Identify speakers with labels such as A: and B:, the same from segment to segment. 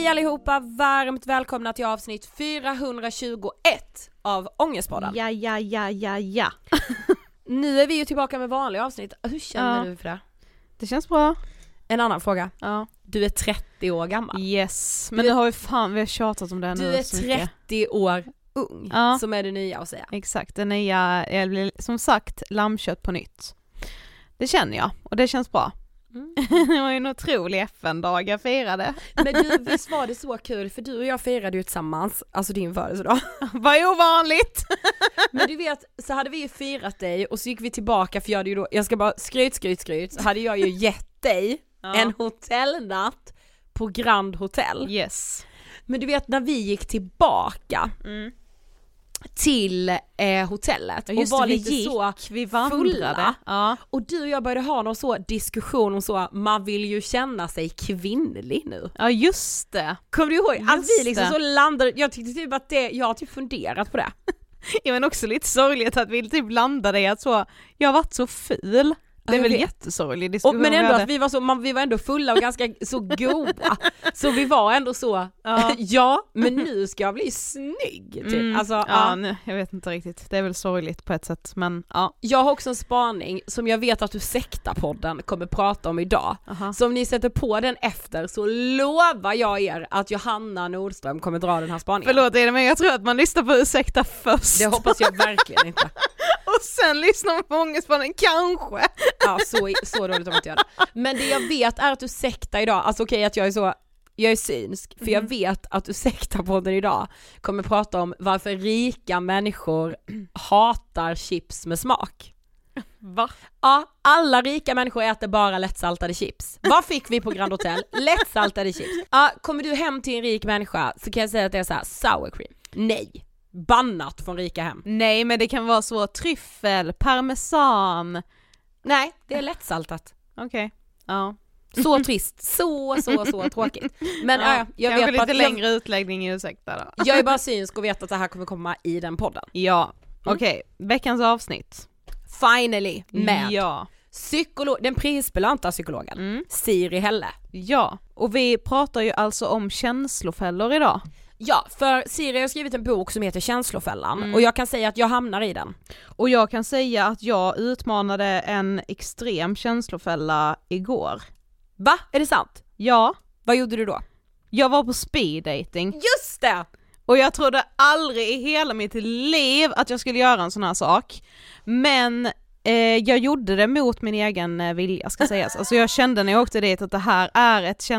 A: Hej allihopa, varmt välkomna till avsnitt 421 av Ångestpodden.
B: Ja.
A: Nu är vi ju tillbaka med vanliga avsnitt. Hur känner du för det?
B: Det känns bra.
A: En annan fråga.
B: Ja.
A: Du är 30 år gammal.
B: Yes, men nu har vi har tjatat om det nu.
A: Du är 30 år ung, som är det nya att säga.
B: Exakt, det nya, jag blir som sagt lammkött på nytt. Det känner jag, och det känns bra. Det var ju en otrolig FN-dag jag firade.
A: Men du, visst var det så kul, för du och jag firade ju tillsammans, alltså din födelsedag.
B: Vad ovanligt!
A: Men du vet, så hade vi ju firat dig och så gick vi tillbaka, för jag hade ju då, jag ska bara skryt, så hade jag ju gett dig en hotellnatt på Grand Hotel.
B: Yes.
A: Men du vet, när vi gick tillbaka till hotellet och var lite så fulla, och du och jag började ha någon så diskussion om så, man vill ju känna sig kvinnlig nu.
B: Ja, just det.
A: Kommer du ihåg? Att vi liksom så landade, jag tyckte typ att jag har typ funderat på det.
B: Ja, men också lite sorgligt att vi typ landade i att så, jag har varit så ful. Det är väl jättesorglig diskussion.
A: Men ändå att vi var ändå fulla och ganska så goda. Så vi var ändå så, men nu ska jag bli snygg. Typ. Alltså,
B: jag vet inte riktigt. Det är väl sorgligt på ett sätt, men ja.
A: Jag har också en spaning som jag vet att du Sekta-podden kommer prata om idag. Så om ni sätter på den efter så lovar jag er att Johanna Nordström kommer dra den här spaningen.
B: Förlåt Ida, men jag tror att man lyssnar på Sekta först.
A: Det hoppas jag verkligen inte.
B: Och sen lyssnar man på Ångestpodden, kanske.
A: Ja, så dåligt om jag inte gör det. Men det jag vet är att du Sekta idag, alltså okej, att jag är synsk, för jag vet att du Sekta-podden idag kommer prata om varför rika människor hatar chips med smak.
B: Va?
A: Ja, alla rika människor äter bara lättsaltade chips. Vad fick vi på Grand Hotel? Lättsaltade chips. Ja, kommer du hem till en rik människa så kan jag säga att det är så här, sour cream. Nej. Bannat från rika hem.
B: Nej, men det kan vara så tryffel, parmesan.
A: Nej, det är lättsaltat.
B: Okej. Ja.
A: Så trist. Så tråkigt. Men jag vet
B: lite längre utläggning i ursäkta då.
A: Jag är bara synsk och vet att det här kommer komma i den podden.
B: Ja. Okej. Veckans avsnitt.
A: Finally med
B: psykolog,
A: den prisbelönta psykologen Siri Helle.
B: Ja, och vi pratar ju alltså om känslofällor idag.
A: Ja, för Siri har skrivit en bok som heter Känslofällan och jag kan säga att jag hamnar i den.
B: Och jag kan säga att jag utmanade en extrem känslofälla igår.
A: Va? Är det sant?
B: Ja.
A: Vad gjorde du då?
B: Jag var på speed dating.
A: Just det!
B: Och jag trodde aldrig i hela mitt liv att jag skulle göra en sån här sak. Men jag gjorde det mot min egen vilja, ska sägas. Alltså jag kände när jag åkte dit att det här är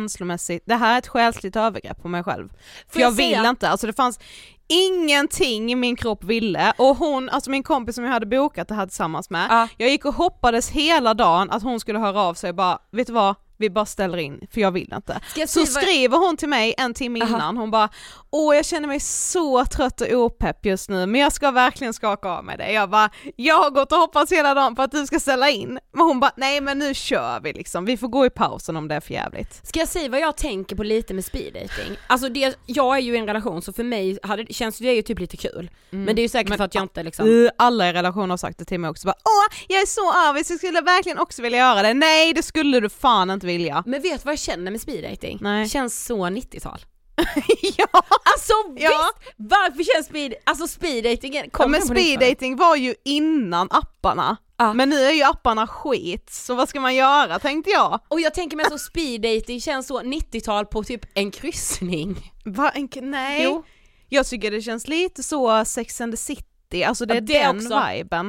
B: ett själsligt övergrepp på mig själv. För jag vill inte, alltså det fanns ingenting i min kropp ville. Och hon, alltså min kompis som jag hade bokat det här tillsammans med, jag gick och hoppades hela dagen att hon skulle höra av sig och bara, vet du vad? Vi bara ställer in, för jag vill inte. Så skriver hon till mig en timme innan, hon bara, jag känner mig så trött och opepp just nu, men jag ska verkligen skaka av med det. Jag bara, jag har gått och hoppats hela dagen på att du ska ställa in. Men hon bara, nej men nu kör vi liksom, vi får gå i pausen om det är för jävligt.
A: Ska jag säga vad jag tänker på lite med speed dating? Alltså jag är ju i en relation, så för mig känns det ju typ lite kul. Men det är ju säkert för att jag inte liksom...
B: Alla i relationer har sagt det till mig också, bara, jag är så avis, jag skulle verkligen också vilja göra det. Nej, det skulle du fan inte vilja.
A: Men vet du vad jag känner med speed dating?
B: Nej.
A: Känns så 90-tal.
B: Ja.
A: Alltså visst, varför känns speed dating?
B: Men speed dating var ju innan apparna. Men nu är ju apparna skit, så vad ska man göra, tänkte jag.
A: Och jag tänker mig så speed dating känns så 90-tal på typ en kryssning.
B: Nej.
A: Jo.
B: Jag tycker det känns lite så Sex and the City, alltså det är den också viben.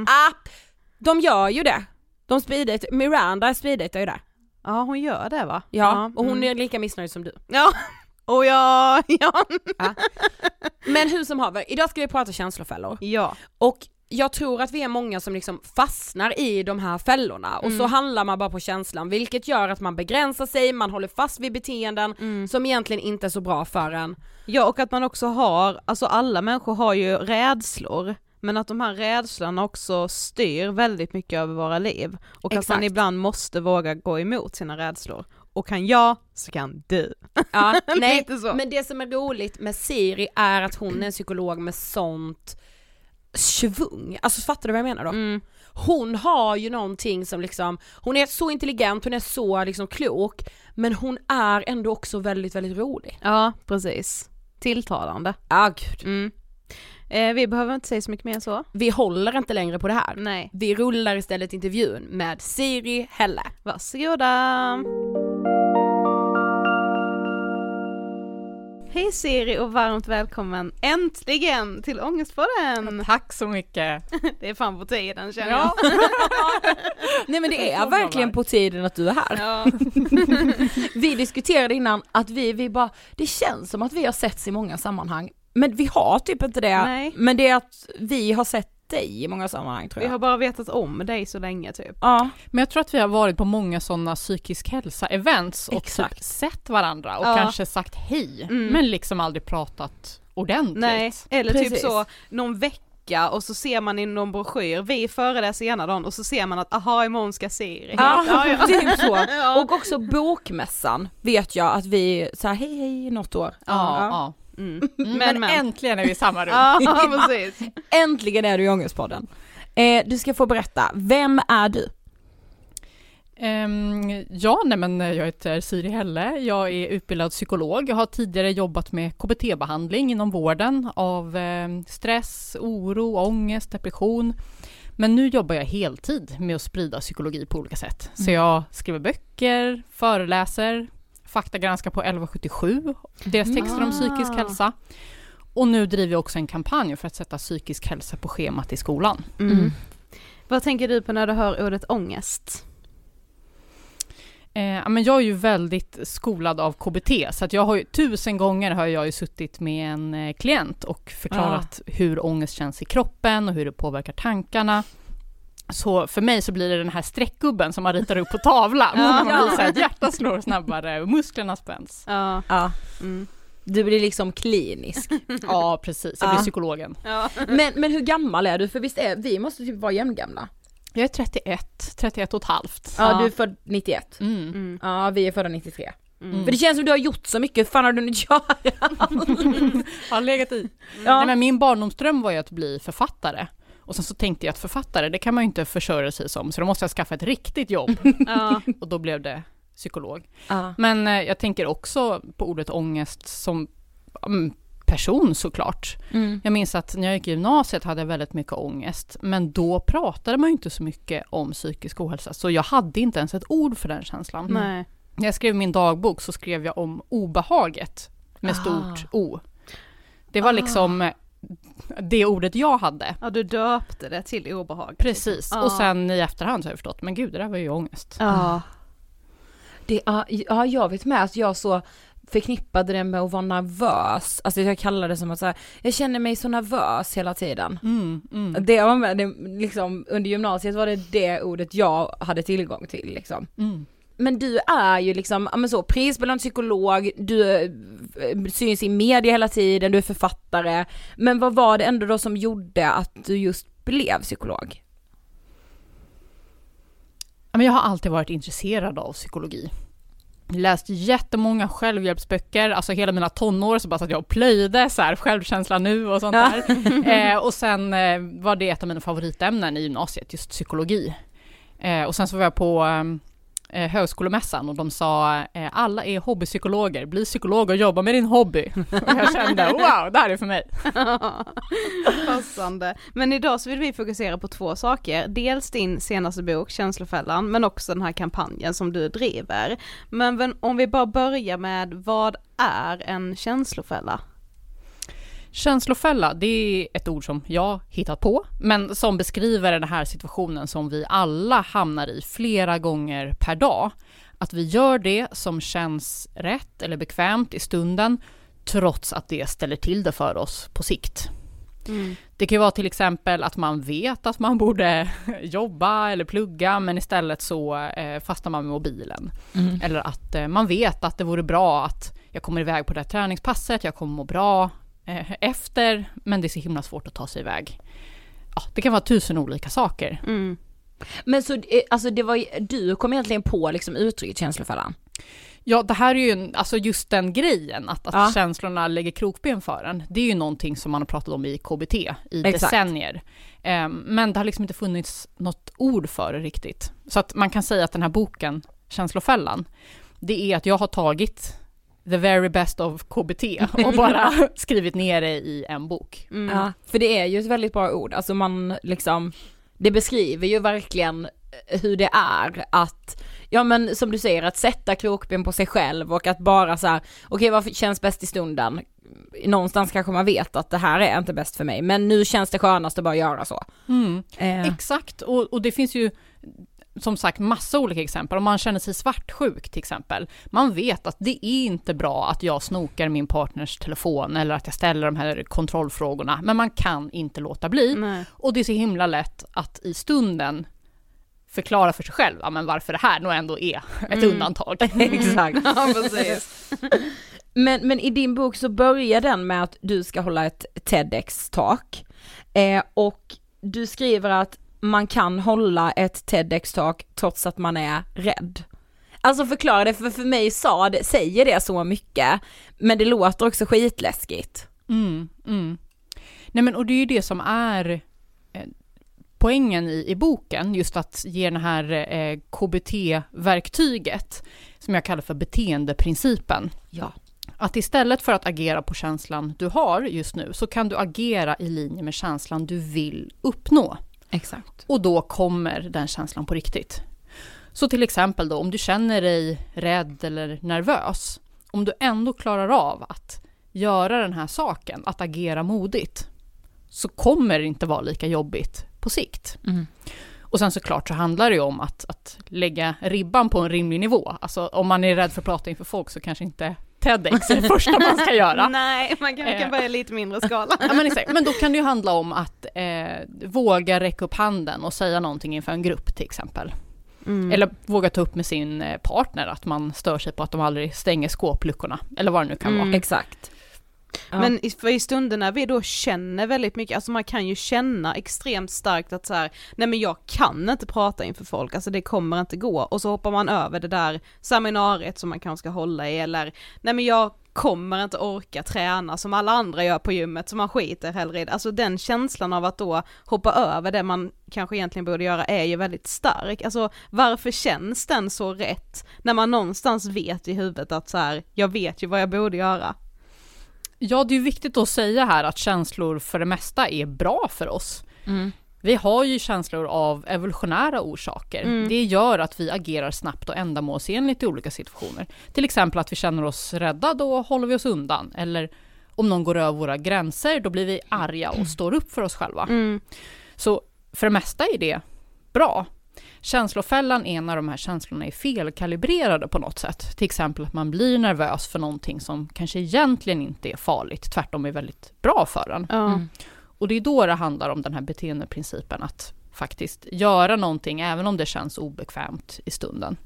A: De gör ju det. De speed dating, Miranda speed dating ju där.
B: Ja, hon gör det va?
A: Ja, och hon är lika missnöjd som du.
B: Ja, och ja.
A: Men hur som haver, idag ska vi prata känslofällor.
B: Ja.
A: Och jag tror att vi är många som liksom fastnar i de här fällorna och så handlar man bara på känslan, vilket gör att man begränsar sig, man håller fast vid beteenden som egentligen inte är så bra för en.
B: Ja, och att man också har, alltså alla människor har ju rädslor. Men att de här rädslorna också styr väldigt mycket över våra liv. Och att man ibland måste våga gå emot sina rädslor. Och kan jag, så kan du.
A: Ja, nej, men det som är roligt med Siri är att hon är en psykolog med sånt svung. Alltså fattar du vad jag menar då? hon har ju någonting som liksom, hon är så intelligent, hon är så liksom klok, men hon är ändå också väldigt, väldigt rolig.
B: Ja, precis. Tilltalande.
A: Ja, gud.
B: Vi behöver inte säga så mycket mer än så.
A: Vi håller inte längre på det här.
B: Nej.
A: Vi rullar istället intervjun med Siri Helle.
B: Varsågoda. Hej Siri och varmt välkommen äntligen till Ångestpodden.
C: Tack så mycket.
B: Det är fan på tiden, känner jag.
A: Nej, men det är verkligen på tiden att du är här.
B: Ja.
A: Vi diskuterade innan att vi bara, det känns som att vi har setts i många sammanhang. Men vi har typ inte det.
B: Nej.
A: Men det är att vi har sett dig i många sammanhang, tror jag.
B: Vi har bara vetat om dig så länge typ.
A: Ja.
C: Men jag tror att vi har varit på många sådana psykisk hälsa-events och typ sett varandra och kanske sagt hej, men liksom aldrig pratat ordentligt.
B: Nej, eller
A: Precis.
B: typ så någon vecka och så ser man i någon broschyr, vi föreläser ena dagen och så ser man att aha, imorgon ska Siri.
A: Ja, typ så. Och också bokmässan vet jag att vi så här, hej något år.
C: Ja.
B: Men
C: äntligen är vi i samma rum.
B: Ja, precis.
A: Äntligen är du i Ångestpodden. Du ska få berätta, vem är du?
C: Jag heter Siri Helle, jag är utbildad psykolog. Jag har tidigare jobbat med KBT-behandling inom vården av stress, oro, ångest, depression. Men nu jobbar jag heltid med att sprida psykologi på olika sätt. Så jag skriver böcker, föreläser, faktagranskar på 1177, deras texter om psykisk hälsa. Och nu driver jag också en kampanj för att sätta psykisk hälsa på schemat i skolan.
B: Vad tänker du på när du hör ordet ångest?
C: Men jag är ju väldigt skolad av KBT, så att jag har ju 1000 gånger har jag ju suttit med en klient och förklarat hur ångest känns i kroppen och hur det påverkar tankarna. Så för mig så blir det den här streckgubben som man ritar upp på tavlan. Man blir så här, hjärtat slår snabbare och musklerna spänns.
B: Ja.
A: Du blir liksom klinisk.
C: Ja, precis. Jag blir psykologen.
B: Ja.
A: Men hur gammal är du? För visst är vi måste typ vara jämngamla.
C: Jag är 31 och ett halvt.
A: Ja, du är född 91. Ja, vi är födda 93. För det känns som du har gjort så mycket. Fan har du inte göra?
C: Jag har legat i. Nej, men min barndomsdröm var ju att bli författare. Och sen så tänkte jag att författare, det kan man ju inte försörja sig som. Så då måste jag skaffa ett riktigt jobb. Och då blev det psykolog. Men jag tänker också på ordet ångest som person såklart. Jag minns att när jag gick i gymnasiet hade jag väldigt mycket ångest. Men då pratade man ju inte så mycket om psykisk ohälsa. Så jag hade inte ens ett ord för den känslan.
B: Nej.
C: När jag skrev min dagbok så skrev jag om obehaget med stort O. Det var liksom det ordet jag hade.
B: Ja, du döpte det till obehag.
C: Precis. Och sen i efterhand så har jag förstått, men gud, det där var ju ångest.
A: Jag vet med att jag så förknippade det med att vara nervös. Alltså jag kallar det som att så här, jag känner mig så nervös hela tiden. Det var med, liksom, under gymnasiet var det ordet jag hade tillgång till liksom. Men du är ju liksom, men så, prisbelönt psykolog, du syns i media hela tiden, du är författare. Men vad var det ändå då som gjorde att du just blev psykolog?
C: Jag har alltid varit intresserad av psykologi. Läst jättemånga självhjälpsböcker, alltså hela mina tonår så bara så att jag plöjde så här, självkänsla nu och sånt där. Och sen var det ett av mina favoritämnen i gymnasiet, just psykologi. Och sen så var jag på högskolemässan och de sa alla är hobbypsykologer, bli psykolog och jobba med din hobby. Och jag kände, wow, det här är för mig.
B: Passande. Men idag så vill vi fokusera på 2 saker. Dels din senaste bok, Känslofällan, men också den här kampanjen som du driver. Men om vi bara börjar med, vad är en känslofälla?
C: Känslofälla, det är ett ord som jag hittat på, men som beskriver den här situationen som vi alla hamnar i flera gånger per dag. Att vi gör det som känns rätt eller bekvämt i stunden, trots att det ställer till det för oss på sikt. Det kan ju vara till exempel att man vet att man borde jobba eller plugga, men istället så fastnar man med mobilen. Eller att man vet att det vore bra att jag kommer iväg på det här träningspasset, jag kommer må bra efter, men det är så himla svårt att ta sig iväg. Ja, det kan vara 1000 olika saker.
A: Men så alltså du kom egentligen på liksom uttrycket känslofällan?
C: Ja, det här är ju alltså just den grejen, att känslorna lägger krokben för en. Det är ju någonting som man har pratat om i KBT i decennier. Men det har liksom inte funnits något ord för det riktigt. Så att man kan säga att den här boken, Känslofällan, det är att jag har tagit the very best of KBT och bara skrivit ner det i en bok.
A: Ja, för det är ju ett väldigt bra ord. Alltså man liksom, det beskriver ju verkligen hur det är att, ja men som du säger, att sätta krokben på sig själv och att bara så här, okej, vad känns bäst i stunden? Någonstans kanske man vet att det här är inte bäst för mig, men nu känns det skönast att bara göra så.
C: Exakt, och det finns ju som sagt massa olika exempel. Om man känner sig svartsjuk till exempel. Man vet att det är inte bra att jag snokar min partners telefon eller att jag ställer de här kontrollfrågorna. Men man kan inte låta bli. Nej. Och det är så himla lätt att i stunden förklara för sig själv men varför det här nog ändå är ett undantag.
A: Exakt. Ja, precis. Men i din bok så börjar den med att du ska hålla ett TEDx-talk. Och du skriver att man kan hålla ett TEDx-talk trots att man är rädd. Alltså förklara det, för mig säger det så mycket, men det låter också skitläskigt.
C: Nej men, och det är ju det som är poängen i boken, just att ge den här KBT-verktyget som jag kallar för beteendeprincipen.
A: Ja.
C: Att istället för att agera på känslan du har just nu så kan du agera i linje med känslan du vill uppnå.
A: Exakt.
C: Och då kommer den känslan på riktigt. Så till exempel då, om du känner dig rädd eller nervös, om du ändå klarar av att göra den här saken, att agera modigt, så kommer det inte vara lika jobbigt på sikt. Och sen såklart så handlar det ju om att lägga ribban på en rimlig nivå. Alltså om man är rädd för att prata inför folk så kanske inte TEDx är det första man ska göra.
B: Nej, man kan börja lite mindre skala.
C: Ja, men då kan det ju handla om att våga räcka upp handen och säga någonting inför en grupp till exempel. Eller våga ta upp med sin partner att man stör sig på att de aldrig stänger skåpluckorna. Eller vad det nu kan vara.
A: Exakt.
B: Ja. Men för i stunden när vi då känner väldigt mycket, alltså man kan ju känna extremt starkt att så här, nej men jag kan inte prata inför folk, alltså det kommer inte gå, och så hoppar man över det där seminariet som man kanske ska hålla i, eller nej men jag kommer inte orka träna som alla andra gör på gymmet, så man skiter hellre i det. Alltså den känslan av att då hoppa över det man kanske egentligen borde göra är ju väldigt stark. Alltså varför känns den så rätt när man någonstans vet i huvudet att så här, jag vet ju vad jag borde göra.
C: Ja, det är ju viktigt att säga här att känslor för det mesta är bra för oss. Vi har ju känslor av evolutionära orsaker. Det gör att vi agerar snabbt och ändamålsenligt i olika situationer. Till exempel att vi känner oss rädda, då håller vi oss undan. Eller om någon går över våra gränser, då blir vi arga och står upp för oss själva. Så för det mesta är det bra. Känslofällan är när de här känslorna är felkalibrerade på något sätt. Till exempel att man blir nervös för någonting som kanske egentligen inte är farligt. Tvärtom är väldigt bra för en. Och det är då det handlar om den här beteendeprincipen. Att faktiskt göra någonting även om det känns obekvämt i stunden.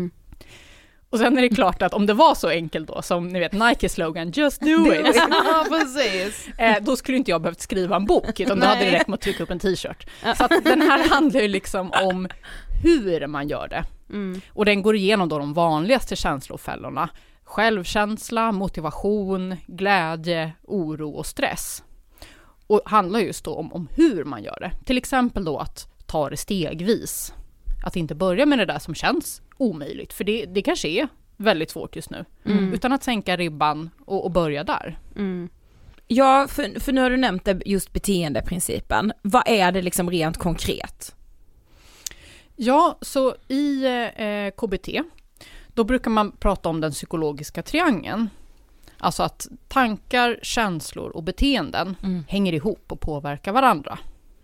C: Och sen är det klart att om det var så enkelt då, som ni vet Nike-slogan, just do it.
B: Ja, precis.
C: Då skulle inte jag behövt skriva en bok, utan då hade det räckt med att trycka upp en t-shirt. Så att den här handlar ju liksom om hur man gör det. Och den går igenom då de vanligaste känslofällorna. Självkänsla, motivation, glädje, oro och stress. Och handlar just då om hur man gör det. Till exempel då att ta det stegvis. Att inte börja med det där som känns omöjligt. För det kanske är väldigt svårt just nu. Utan att sänka ribban och börja där.
A: Ja, för nu har du nämnt det, just beteendeprincipen. Vad är det liksom rent konkret?
C: Ja, så i KBT då brukar man prata om den psykologiska triangeln. Alltså att tankar, känslor och beteenden hänger ihop och påverkar varandra.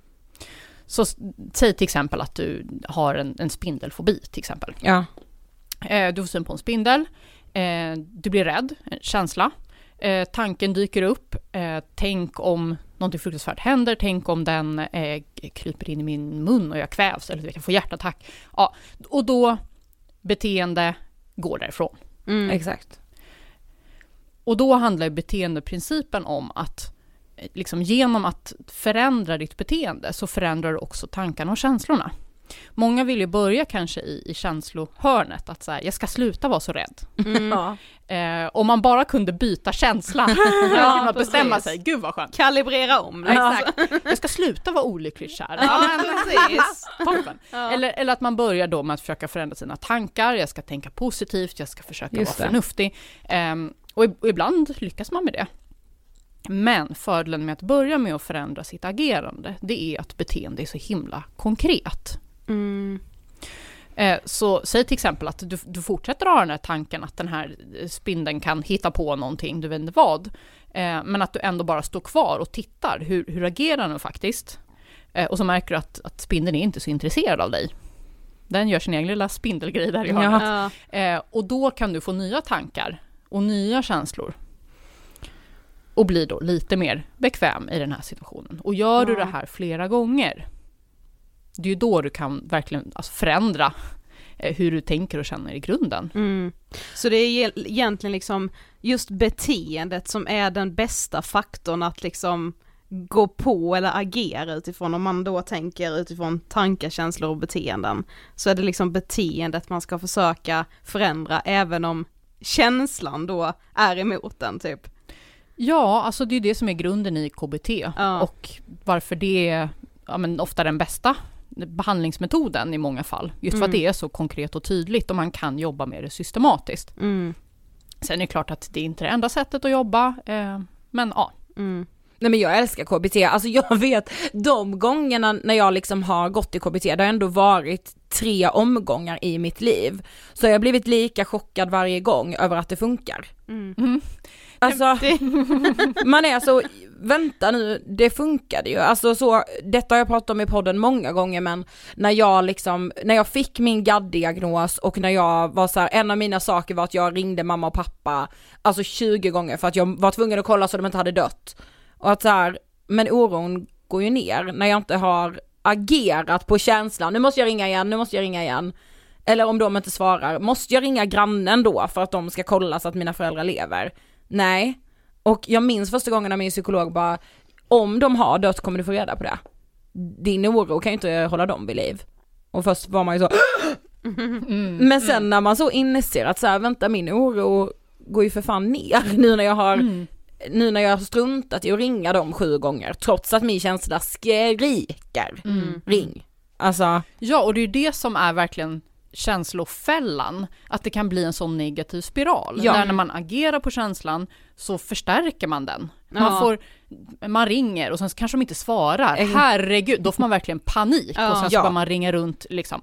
C: Så säg till exempel att du har en spindelfobi till exempel.
A: Ja.
C: Du får syn på en spindel. Du blir rädd, en känsla. Tanken dyker upp. Tänk om någonting fruktansvärt händer. Tänk om den kryper in i min mun och jag kvävs eller jag får hjärtattack. Ja, och då beteende går därifrån.
A: Exakt.
C: Och då handlar beteendeprincipen om att liksom genom att förändra ditt beteende så förändrar du också tankarna och känslorna. Många vill ju börja kanske i känslohörnet, att så här, jag ska sluta vara så rädd. Om man bara kunde byta känsla, att bestämma sig, gud vad skönt.
B: Kalibrera om.
C: Exakt. Jag ska sluta vara olyckligt kär. Toppen. Eller att man börjar då med att försöka förändra sina tankar, jag ska tänka positivt, jag ska försöka vara förnuftig. Och ibland lyckas man med det. Men fördelen med att börja med att förändra sitt agerande, det är att beteende är så himla konkret. Så säg till exempel att du fortsätter ha den här tanken att den här spindeln kan hitta på någonting, du vet inte vad. Men att du ändå bara står kvar och tittar. Hur agerar den faktiskt? Och så märker du att spindeln är inte så intresserad av dig. Den gör sin egen lilla spindelgrej där i hörnet. Och då kan du få nya tankar och nya känslor. Och blir då lite mer bekväm i den här situationen. Och gör du det här flera gånger, det är ju då du kan verkligen förändra hur du tänker och känner i grunden.
B: Så det är egentligen liksom just beteendet som är den bästa faktorn att liksom gå på eller agera utifrån. Om man då tänker utifrån tankar, känslor och beteenden, så är det liksom beteendet man ska försöka förändra, även om känslan då är emot den typ.
C: Ja, alltså det är det som är grunden i KBT och varför det är ofta den bästa behandlingsmetoden i många fall. Just för att det är så konkret och tydligt och man kan jobba med det systematiskt. Sen är det klart att det inte är det enda sättet att jobba, men ja.
A: Nej, men jag älskar KBT. Alltså jag vet, de gångerna när jag liksom har gått i KBT, det har ändå varit 3 omgångar i mitt liv. Så jag har blivit lika chockad varje gång över att det funkar. Alltså, man är så, vänta nu, det funkade ju. Alltså så, detta har jag pratat om i podden många gånger, men när jag fick min GAD-diagnos och när jag var så här, en av mina saker var att jag ringde mamma och pappa alltså 20 gånger för att jag var tvungen att kolla så de inte hade dött. Och att så här, men oron går ju ner när jag inte har agerat på känslan. Nu måste jag ringa igen. Eller om de inte svarar, måste jag ringa grannen då för att de ska kolla så att mina föräldrar lever? Nej. Och jag minns första gången när min psykolog bara, om de har dött kommer du få reda på det. Din oro kan ju inte hålla dem vid liv. Och först var man ju så men sen när man så inser att så här, vänta, min oro går ju för fan ner nu när jag har struntat i att ringa dem 7 gånger trots att min känsla skriker ring. Alltså. Ja,
C: och det är ju det som är verkligen känslofällan, att det kan bli en sån negativ spiral. Där när man agerar på känslan så förstärker man den. Man ringer och sen kanske de inte svarar. Herregud, då får man verkligen panik och sen så bara man ringa runt liksom.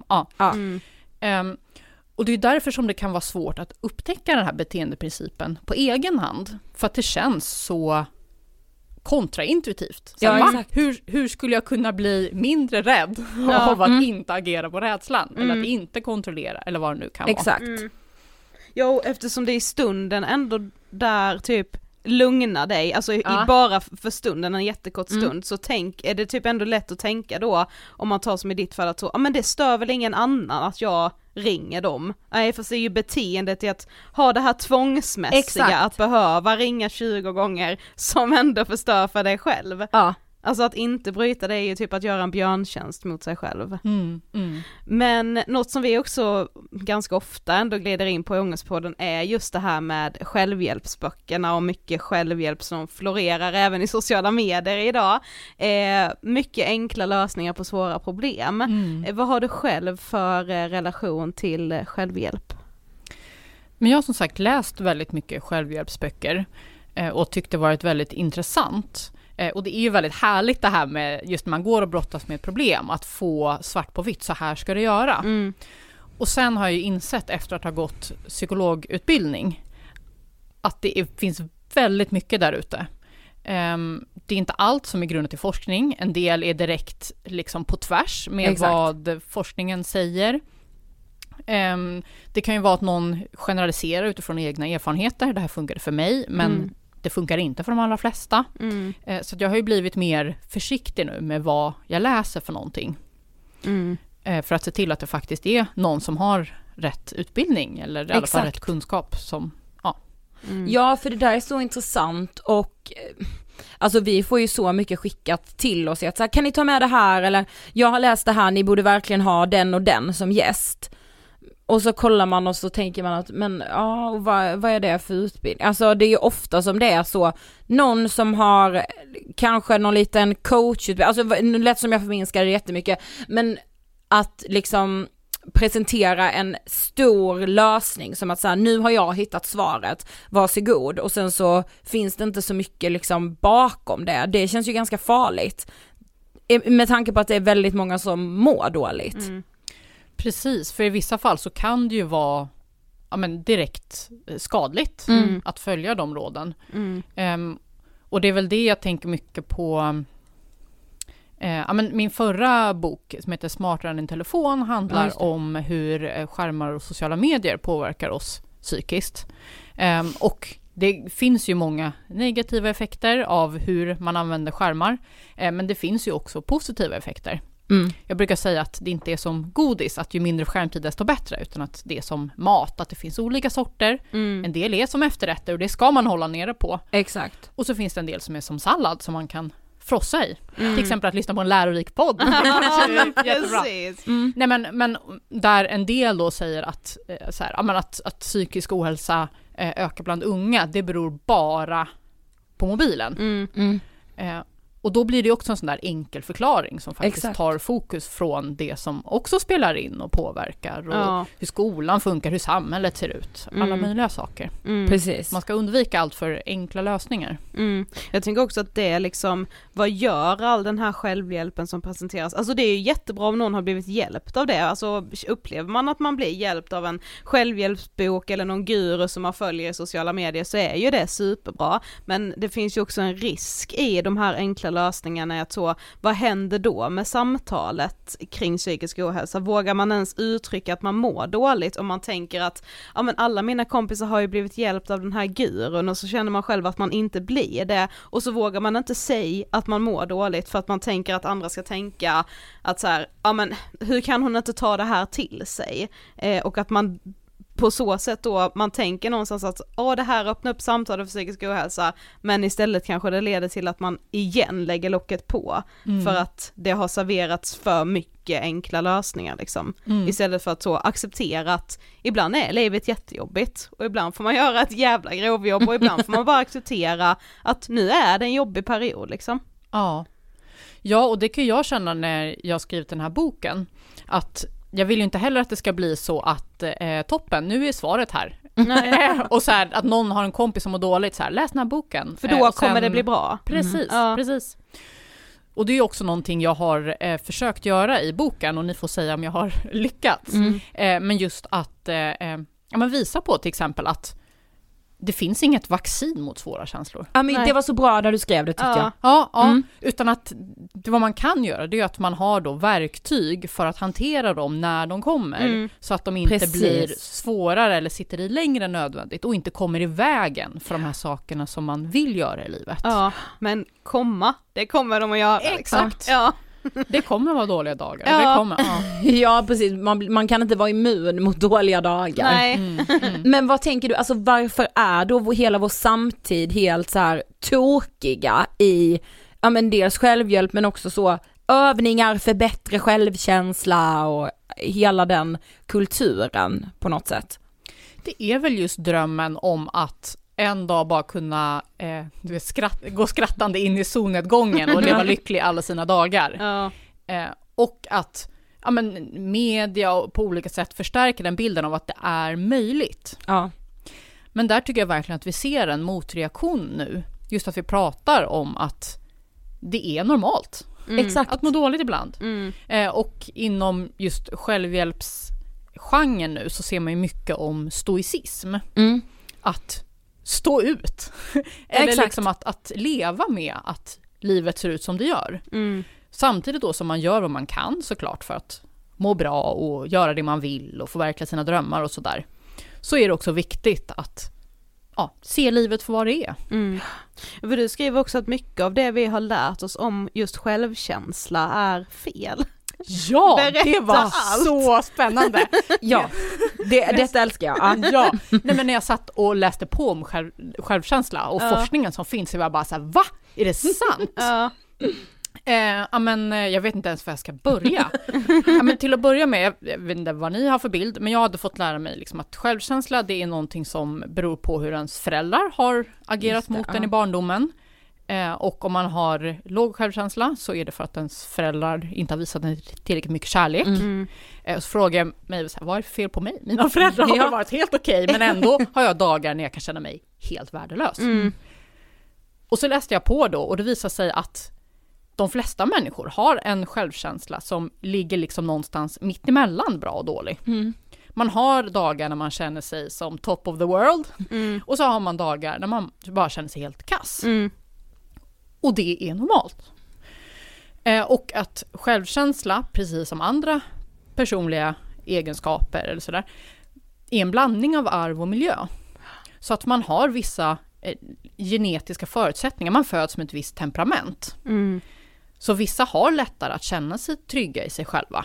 C: Och det är därför som det kan vara svårt att upptäcka den här beteendeprincipen på egen hand, för att det känns så kontraintuitivt. Hur skulle jag kunna bli mindre rädd av att inte agera på rädslan eller att inte kontrollera eller vad det nu kan vara.
A: Exakt.
B: Jo, eftersom det är stunden ändå där typ lugna dig, alltså bara för stunden, en jättekort stund, så är det typ ändå lätt att tänka då, om man tar som i ditt fall att men det stör väl ingen annan att jag ringer dem. Nej, för det är ju beteendet i att ha det här tvångsmässiga, att behöva ringa 20 gånger som ändå förstör för dig själv. Alltså att inte bryta det är ju typ att göra en björntjänst mot sig själv. Men något som vi också ganska ofta ändå glider in på i Ångestpodden är just det här med självhjälpsböckerna och mycket självhjälp som florerar även i sociala medier idag. Mycket enkla lösningar på svåra problem. Vad har du själv för relation till självhjälp?
C: Men jag har som sagt läst väldigt mycket självhjälpsböcker och tyckte det varit väldigt intressant. Och det är ju väldigt härligt det här med just när man går och brottas med ett problem, att få svart på vitt, så här ska det göra. Och sen har jag ju insett efter att ha gått psykologutbildning att det finns väldigt mycket där ute. Det är inte allt som är grundat i forskning. En del är direkt liksom på tvärs med vad forskningen säger. Det kan ju vara att någon generaliserar utifrån egna erfarenheter. Det här funkade för mig, men det funkar inte för de allra flesta. Så jag har ju blivit mer försiktig nu med vad jag läser för någonting. För att se till att det faktiskt är någon som har rätt utbildning eller i alla fall rätt kunskap som,
A: Ja, för det där är så intressant och alltså vi får ju så mycket skickat till oss att så här, kan ni ta med det här, eller jag har läst det här, ni borde verkligen ha den och den som gäst. Och så kollar man och så tänker man att, men ja, vad är det för utbildning? Alltså det är ju ofta som det är så, någon som har kanske någon liten coachutbildning, alltså lätt som jag förminskar det jättemycket, men att liksom presentera en stor lösning som att så här, nu har jag hittat svaret, varsågod, och sen så finns det inte så mycket liksom bakom det. Det känns ju ganska farligt med tanke på att det är väldigt många som mår dåligt.
C: Precis, för i vissa fall så kan det ju vara direkt skadligt att följa de råden. Och det är väl det jag tänker mycket på. Min förra bok som heter Smartare än en telefon handlar om hur skärmar och sociala medier påverkar oss psykiskt. Och det finns ju många negativa effekter av hur man använder skärmar, men det finns ju också positiva effekter. Jag brukar säga att det inte är som godis, att ju mindre skärmtid desto bättre, utan att det är som mat, att det finns olika sorter. En del är som efterrätter och det ska man hålla nere på.
A: Exakt.
C: Och så finns det en del som är som sallad som man kan frossa i. Till exempel att lyssna på en lärorik podd. Jättebra. Nej, men där en del då säger att, att psykisk ohälsa ökar bland unga, det beror bara på mobilen. Och då blir det också en sån där enkel förklaring som faktiskt tar fokus från det som också spelar in och påverkar och hur skolan funkar, hur samhället ser ut. Alla möjliga saker.
A: Precis.
C: Man ska undvika allt för enkla lösningar.
B: Jag tänker också att det är liksom, vad gör all den här självhjälpen som presenteras? Alltså det är ju jättebra om någon har blivit hjälpt av det. Alltså upplever man att man blir hjälpt av en självhjälpsbok eller någon guru som man följer i sociala medier, så är ju det superbra. Men det finns ju också en risk i de här enkla lösningarna, är att så, vad händer då med samtalet kring psykisk ohälsa? Vågar man ens uttrycka att man mår dåligt om man tänker att alla mina kompisar har ju blivit hjälpt av den här gurun, och så känner man själv att man inte blir det, och så vågar man inte säga att man mår dåligt för att man tänker att andra ska tänka att så här, hur kan hon inte ta det här till sig? Och att man på så sätt då, man tänker någonstans att det här öppnar upp samtal för psykisk ohälsa, men istället kanske det leder till att man igen lägger locket på för att det har serverats för mycket enkla lösningar liksom. Istället för att så acceptera att ibland är livet jättejobbigt och ibland får man göra ett jävla grovjobb och ibland får man bara acceptera att nu är det en jobbig period liksom.
C: Ja, och det kan jag känna när jag skrivit den här boken, att jag vill ju inte heller att det ska bli så att toppen, nu är svaret här. Och så här, att någon har en kompis som mår dåligt, så här, läs den här boken.
B: För då kommer det bli bra.
C: Precis. Och det är ju också någonting jag har försökt göra i boken, och ni får säga om jag har lyckats. Men just att visa på till exempel att det finns inget vaccin mot svåra känslor.
A: Det var så bra när du skrev det, tycker
C: jag. Utan att vad man kan göra, det är att man har då verktyg för att hantera dem när de kommer. Så att de inte blir svårare eller sitter i längre än nödvändigt och inte kommer i vägen för de här sakerna som man vill göra i livet.
B: Ja, men det kommer de att göra.
C: Exakt.
B: Liksom. Ja.
C: Det kommer vara dåliga dagar.
B: Ja.
C: Det kommer,
A: ja, precis. Man kan inte vara immun mot dåliga dagar.
B: Nej.
A: Men vad tänker du, alltså varför är då hela vår samtid helt så här tokiga i dels självhjälp, men också så övningar för bättre självkänsla och hela den kulturen på något sätt?
C: Det är väl just drömmen om att en dag bara kunna gå skrattande in i solnedgången och leva lycklig alla sina dagar. Och att media på olika sätt förstärker den bilden av att det är möjligt. Men där tycker jag verkligen att vi ser en motreaktion nu. Just att vi pratar om att det är normalt.
A: Exakt.
C: Att må dåligt ibland. Och inom just självhjälpsgenren nu så ser man ju mycket om stoicism. Att stå ut. Eller liksom att leva med att livet ser ut som det gör. Samtidigt då som man gör vad man kan såklart för att må bra och göra det man vill och förverkliga sina drömmar och sådär. Så är det också viktigt att se livet för vad det är.
B: För du skriver också att mycket av det vi har lärt oss om just självkänsla är fel.
C: Ja,
B: berätta
C: det var
B: allt.
C: Så spännande.
A: Detta älskar jag.
C: Nej, men när jag satt och läste på om självkänsla och forskningen som finns, så var jag bara så här, va? Är det sant?
B: Ja.
C: Men jag vet inte ens var jag ska börja. Men till att börja med, jag vet inte vad ni har för bild, men jag hade fått lära mig liksom att självkänsla, det är någonting som beror på hur ens föräldrar har agerat mot en i barndomen. Och om man har låg självkänsla så är det för att ens föräldrar inte har visat en tillräckligt mycket kärlek. Så frågar jag mig, vad är det för fel på mig? Mina föräldrar har varit helt okej, men ändå har jag dagar när jag kan känna mig helt värdelös. Och så läste jag på då, och det visar sig att de flesta människor har en självkänsla som ligger liksom någonstans mitt emellan bra och dålig. Man har dagar när man känner sig som top of the world, och så har man dagar när man bara känner sig helt kass. Och det är normalt. Och att självkänsla, precis som andra personliga egenskaper eller sådär, är en blandning av arv och miljö. Så att man har vissa genetiska förutsättningar. Man föds med ett visst temperament. Så vissa har lättare att känna sig trygga i sig själva.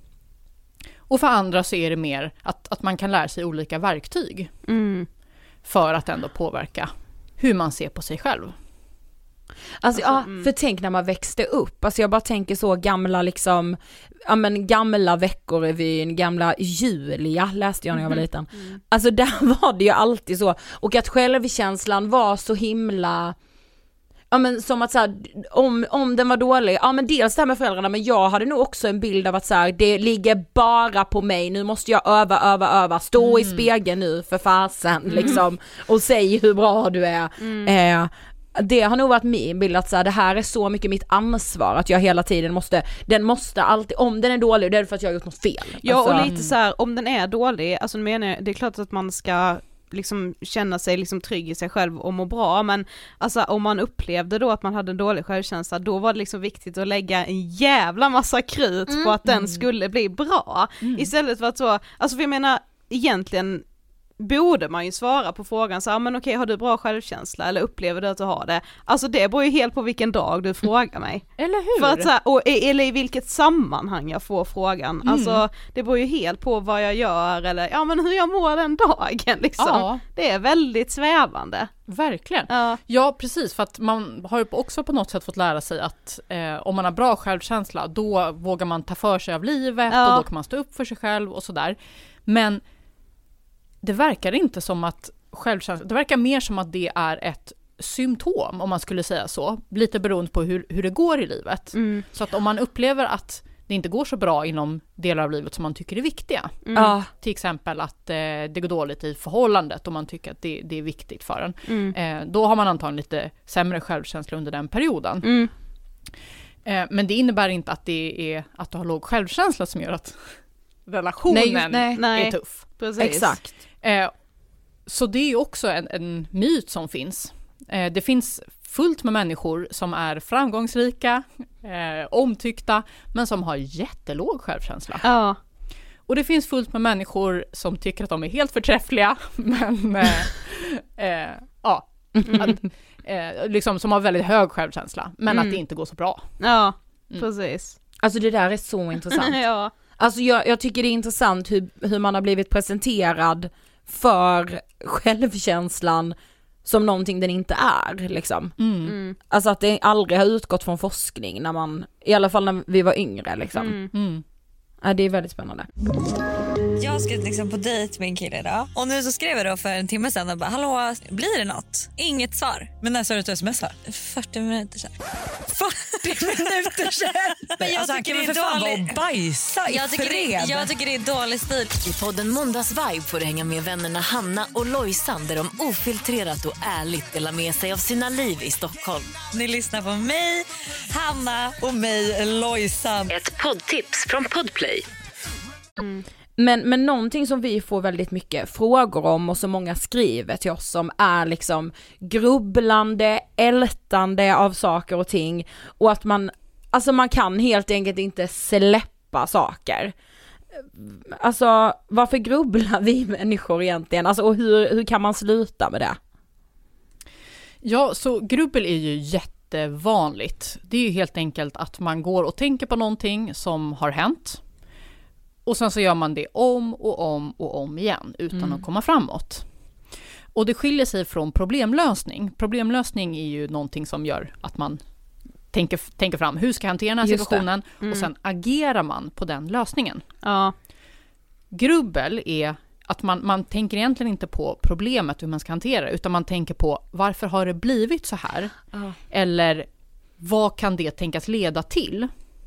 C: Och för andra så är det mer att man kan lära sig olika verktyg. För att ändå påverka hur man ser på sig själv.
A: Alltså, för tänk när man växte upp, alltså jag bara tänker så gamla liksom, gamla Veckorevyn, gamla Julia läste jag när jag var liten. Alltså där var det ju alltid så, och att självkänslan var så himla, som att så här, om den var dålig, men dels det här med föräldrarna, men jag hade nog också en bild av att så här, det ligger bara på mig, nu måste jag öva, stå i spegeln nu för fasen liksom, och säg hur bra du är. Det har nog varit min bild att så här, det här är så mycket mitt ansvar att jag hela tiden måste alltid, om den är dålig, det är för att jag har gjort något fel.
B: Ja,
A: alltså,
B: och lite så här, om den är dålig, alltså menar jag, det är klart att man ska liksom känna sig liksom trygg i sig själv och må bra, men alltså om man upplevde då att man hade en dålig självkänsla, då var det liksom viktigt att lägga en jävla massa krut på att den skulle bli bra, istället för att så, alltså för jag menar, egentligen borde man ju svara på frågan så här, men okej, har du bra självkänsla eller upplever du att du har det? Alltså det beror ju helt på vilken dag du frågar mig.
C: Eller hur?
B: För att, så här, eller i vilket sammanhang jag får frågan. Alltså det beror ju helt på vad jag gör eller men hur jag mår den dagen liksom. Ja. Det är väldigt svävande.
C: Verkligen. Ja, precis, för att man har ju också på något sätt fått lära sig att om man har bra självkänsla, då vågar man ta för sig av livet och då kan man stå upp för sig själv och sådär. Men det verkar inte som att självkänsla, det verkar mer som att det är ett symptom, om man skulle säga så, lite beroende på hur det går i livet. Så att om man upplever att det inte går så bra inom delar av livet som man tycker är viktiga, till exempel att det går dåligt i förhållandet och man tycker att det är viktigt för en, då har man antagligen lite sämre självkänsla under den perioden. Men det innebär inte att det är att du har låg självkänsla som gör att relationen är tuff.
B: Precis.
A: Exakt.
C: Så det är ju också en myt som finns. Det finns fullt med människor som är framgångsrika, omtyckta, men som har jättelåg självkänsla.
B: Ja.
C: Och det finns fullt med människor som tycker att de är helt förträffliga, men liksom som har väldigt hög självkänsla, men att det inte går så bra.
B: Ja, precis.
A: Alltså det där är så intressant.
B: Ja.
A: Alltså jag tycker det är intressant hur man har blivit presenterad för självkänslan som någonting den inte är liksom. Alltså att det aldrig har utgått från forskning när man, i alla fall när vi var yngre liksom. Ja, det är väldigt spännande.
D: Jag ska liksom på dejt med en kille idag. Och nu så skrev jag då för en timme sedan och bara, hallå, blir det något? Inget svar.
E: Men när sa du att du smsar?
D: 40 minuter sedan.
E: 40 minuter sedan?
D: Men jag tycker det är dålig.
E: Och bajsa i fred.
D: Jag tycker det är dålig stil.
F: I podden Måndagsvibe får du hänga med vännerna Hanna och Lojsan, där de ofiltrerat och ärligt delar med sig av sina liv i Stockholm.
D: Ni lyssnar på mig, Hanna
E: och mig, Lojsan.
F: Ett poddtips från Podplay.
A: Men någonting som vi får väldigt mycket frågor om och som många skriver till oss om är liksom grubblande, ältande av saker och ting, och att man kan helt enkelt inte släppa saker. Alltså varför grubblar vi människor egentligen? Alltså, och hur kan man sluta med det?
C: Ja, så grubbel är ju jättevanligt. Det är ju helt enkelt att man går och tänker på någonting som har hänt. Och sen så gör man det om och om igen utan att komma framåt. Och det skiljer sig från problemlösning. Problemlösning är ju någonting som gör att man tänker fram hur ska jag hantera den här situationen och sen agerar man på den lösningen.
B: Ja.
C: Grubbel är att man tänker egentligen inte på problemet hur man ska hantera det, utan man tänker på varför har det blivit så här? Eller vad kan det tänkas leda till?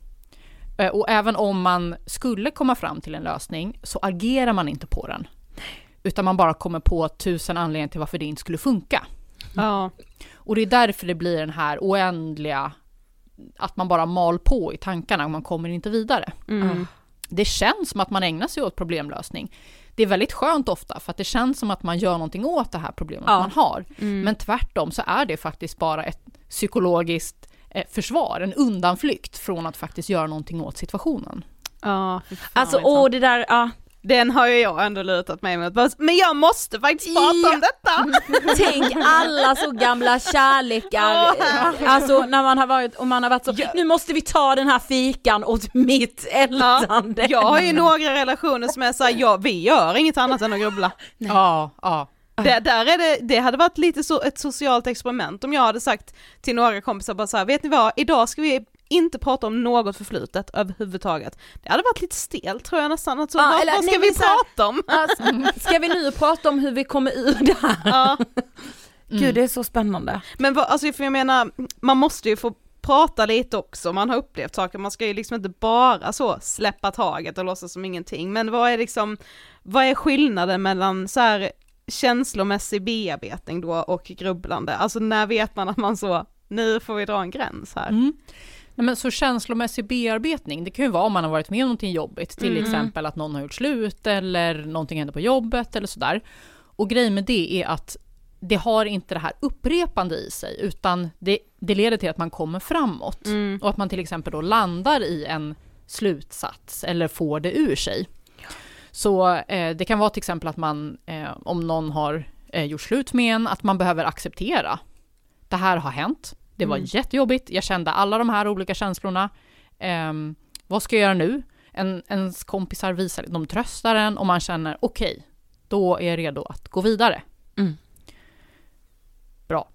C: Och även om man skulle komma fram till en lösning så agerar man inte på den. Utan man bara kommer på 1000 anledningar till varför det inte skulle funka.
B: Ja.
C: Och det är därför det blir den här oändliga, att man bara mal på i tankarna och man kommer inte vidare. Det känns som att man ägnar sig åt problemlösning. Det är väldigt skönt ofta för att det känns som att man gör någonting åt det här problemet man har. Men tvärtom så är det faktiskt bara ett psykologiskt försvar, en undanflykt från att faktiskt göra någonting åt situationen.
B: Ja.
A: Alltså det där,
B: Den har ju jag ändå lutat mig mot. Men jag måste faktiskt prata om detta.
A: Tänk alla så gamla kärlekar. Alltså när man har varit så, nu måste vi ta den här fikan åt mitt ältande.
B: Jag har ju några relationer som är så här, vi gör inget annat än att grubbla.
C: Ja.
B: Det hade varit lite så ett socialt experiment om jag hade sagt till några kompisar bara så här, vet ni vad, idag ska vi inte prata om något förflutet överhuvudtaget. Det hade varit lite stelt tror jag nästan. Alltså, vad ska vi prata om?
A: Ska vi nu prata om hur vi kommer ur det här? Ja. Gud, det är så spännande.
B: Men för jag menar, man måste ju få prata lite också. Man har upplevt saker. Man ska ju liksom inte bara så släppa taget och låtsas som ingenting. Men vad är skillnaden mellan så här känslomässig bearbetning då och grubblande? Alltså när vet man att man så, nu får vi dra en gräns här.
C: Nej, men så känslomässig bearbetning, det kan ju vara om man har varit med om någonting jobbigt, till exempel att någon har gjort slut eller någonting händer på jobbet eller sådär. Och grejen med det är att det har inte det här upprepande i sig, utan det leder till att man kommer framåt och att man till exempel då landar i en slutsats eller får det ur sig. Så det kan vara till exempel att man, om någon har gjort slut med en, att man behöver acceptera. Det här har hänt. Det var jättejobbigt. Jag kände alla de här olika känslorna. Vad ska jag göra nu? Ens kompisar visar, de tröstar en och man känner okej, då är jag redo att gå vidare. Bra.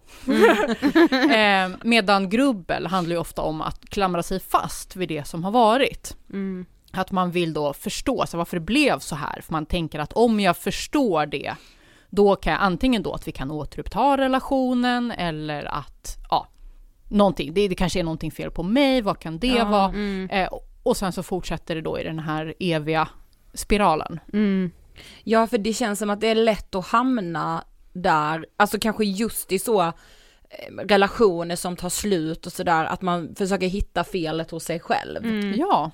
C: Medan grubbel handlar ju ofta om att klamra sig fast vid det som har varit. Att man vill då förstå så varför det blev så här. För man tänker att om jag förstår det, då kan jag antingen då att vi kan återuppta relationen eller att någonting, det kanske är någonting fel på mig, vad kan det vara? Och sen så fortsätter det då i den här eviga spiralen.
A: Ja, för det känns som att det är lätt att hamna där, alltså kanske just i så relationer som tar slut och sådär, att man försöker hitta felet hos sig själv.
C: Ja.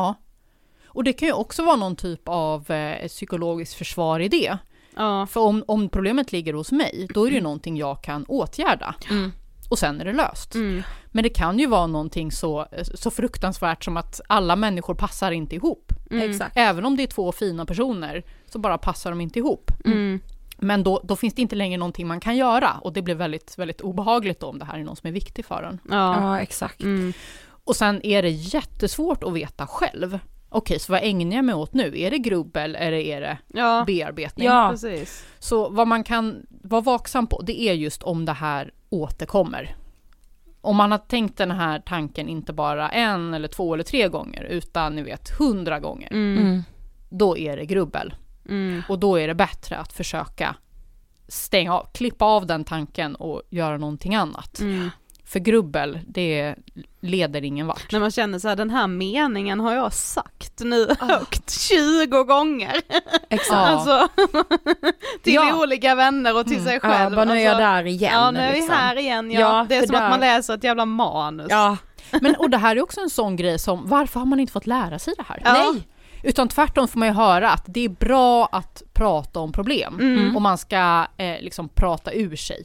C: Och det kan ju också vara någon typ av psykologiskt försvar i det. För om problemet ligger hos mig, då är det ju någonting jag kan åtgärda. Och sen är det löst. Men det kan ju vara någonting så fruktansvärt som att alla människor passar inte ihop.
A: Exakt.
C: Även om det är två fina personer så bara passar de inte ihop. Men då finns det inte längre någonting man kan göra. Och det blir väldigt, väldigt obehagligt då, om det här är någon som är viktig för en.
A: Ja, exakt.
C: Och sen är det jättesvårt att veta själv. Okej, så vad ägnar jag mig åt nu? Är det grubbel eller är det bearbetning?
B: Ja, precis.
C: Så vad man kan vara vaksam på, det är just om det här återkommer. Om man har tänkt den här tanken inte bara 1 eller 2 eller 3 gånger, utan 100 gånger. Då är det grubbel. Och då är det bättre att försöka klippa av den tanken och göra någonting annat. För grubbel, det leder ingen vart.
B: När man känner så här, den här meningen har jag sagt nu högt 20 gånger.
A: Exakt.
B: Alltså, till olika vänner och till sig själv.
A: Bara nu är jag där igen.
B: Ja, nu är vi här igen. Det är som att man läser ett jävla manus.
A: Ja.
C: Och det här är också en sån grej som, varför har man inte fått lära sig det här?
A: Nej.
C: Utan tvärtom får man ju höra att det är bra att prata om problem. Och man ska liksom prata ur sig.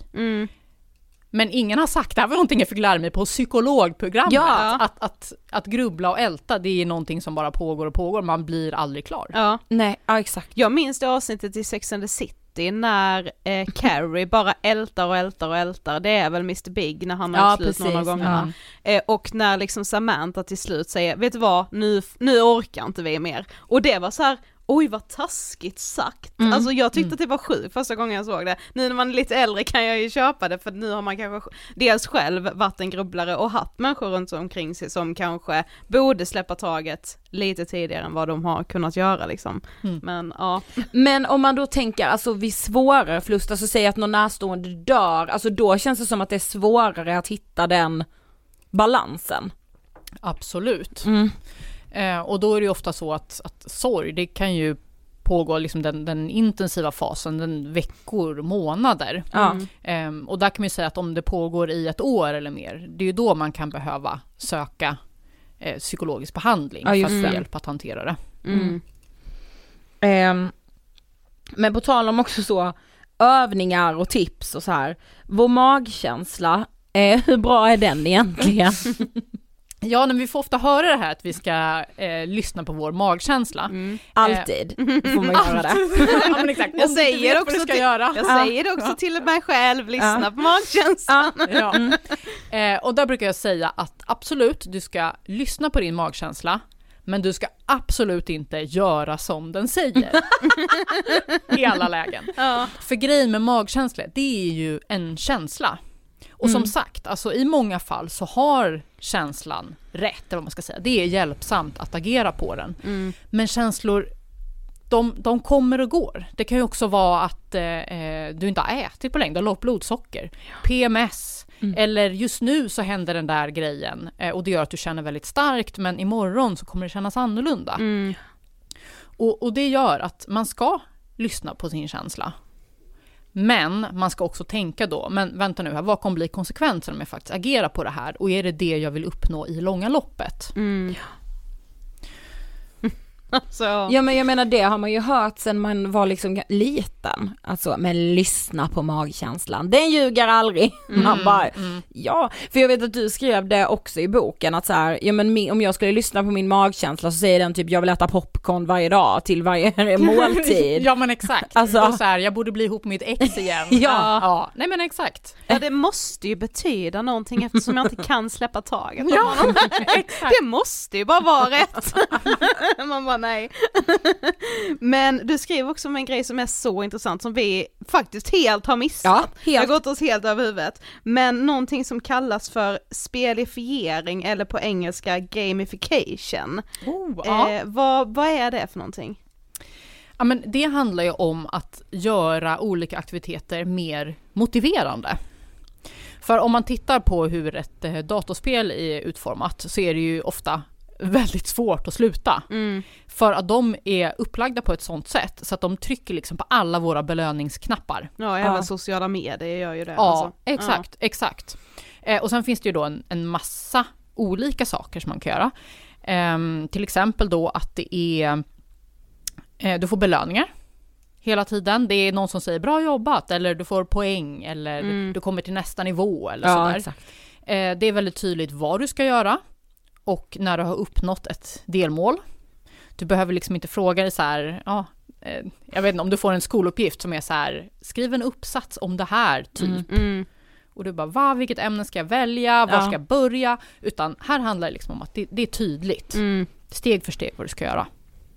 C: Men ingen har sagt, det här var någonting jag fick lära mig på psykologprogrammet. Ja. Att grubbla och älta, det är någonting som bara pågår och pågår. Man blir aldrig klar.
B: Ja.
A: Nej, exakt.
B: Jag minns det avsnittet i Sex and the City när Carrie bara ältar. Det är väl Mr. Big när han har slut någon av gångerna. Och när liksom Samantha till slut säger, vet du vad, nu orkar inte vi mer. Och det var så här, oj vad taskigt sagt. Alltså jag tyckte att det var sjukt första gången jag såg det. Nu när man är lite äldre kan jag ju köpa det, för nu har man kanske dels själv varit en grubblare och haft människor runt omkring sig som kanske borde släppa taget lite tidigare än vad de har kunnat göra liksom. Men ja.
A: Men om man då tänker, alltså vid svårare förlust, alltså säger att någon närstående dör, alltså då känns det som att det är svårare att hitta den balansen.
C: Absolut. Och då är det ju ofta så att sorg, det kan ju pågå liksom den intensiva fasen, den veckor, månader. Och där kan man ju säga att om det pågår i 1 år eller mer, det är ju då man kan behöva söka psykologisk behandling för att få hjälp att hantera det.
A: Men på tal om också så övningar och tips och så här, vår magkänsla, hur bra är den egentligen?
C: Ja, men vi får ofta höra det här att vi ska lyssna på vår magkänsla.
A: Alltid får man göra det.
B: Ja, men exakt. Jag säger det också till mig själv, lyssna på magkänslan.
C: Och där brukar jag säga att absolut, du ska lyssna på din magkänsla, men du ska absolut inte göra som den säger. I alla lägen. För grejen med magkänsla, det är ju en känsla. Och som sagt, alltså i många fall så har känslan rätt, eller vad man ska säga. Det är hjälpsamt att agera på den. Men känslor, de kommer och går. Det kan ju också vara att du inte har ätit på länge, du har lågt blodsocker, PMS, eller just nu så händer den där grejen och det gör att du känner väldigt starkt, men imorgon så kommer det kännas annorlunda. Och det gör att man ska lyssna på sin känsla. Men man ska också tänka då, men vänta nu här, vad kommer bli konsekvensen om jag faktiskt agerar på det här? Och är det det jag vill uppnå i långa loppet?
B: Alltså.
A: Ja, men jag menar, det har man ju hört sen man var liksom liten. Alltså, men lyssna på magkänslan. Den ljuger aldrig. Man bara, ja. För jag vet att du skrev det också i boken att så här, ja men om jag skulle lyssna på min magkänsla så säger den typ, jag vill äta popcorn varje dag till varje måltid.
C: Ja, men exakt.
A: Alltså,
C: och så här, jag borde bli ihop med mitt ex igen. Ja. Nej, men exakt.
B: Ja, det måste ju betyda någonting eftersom jag inte kan släppa taget.
C: Ja, exakt.
B: Det måste ju bara vara rätt. Man bara, nej. Men du skriver också om en grej som är så intressant som vi faktiskt helt har missat. Det har gått oss helt över huvudet. Men någonting som kallas för spelifiering, eller på engelska gamification. Vad är det för någonting?
C: Ja, men det handlar ju om att göra olika aktiviteter mer motiverande. För om man tittar på hur ett datorspel är utformat så är det ju ofta väldigt svårt att sluta. För att de är upplagda på ett sånt sätt så att de trycker liksom på alla våra belöningsknappar.
B: Ja, även sociala medier gör ju det.
C: Ja, alltså. Exakt. Och sen finns det ju då en massa olika saker som man kan göra. Till exempel då att det är du får belöningar hela tiden. Det är någon som säger bra jobbat, eller du får poäng, eller du kommer till nästa nivå eller sådär. Exakt. Det är väldigt tydligt vad du ska göra och när du har uppnått ett delmål. Du behöver liksom inte fråga dig så här, jag vet inte, om du får en skoluppgift som är så här, skriv en uppsats om det här typ. Och du bara, vilket ämne ska jag välja? Var ska jag börja? Utan här handlar det liksom om att det är tydligt. Steg för steg vad du ska göra.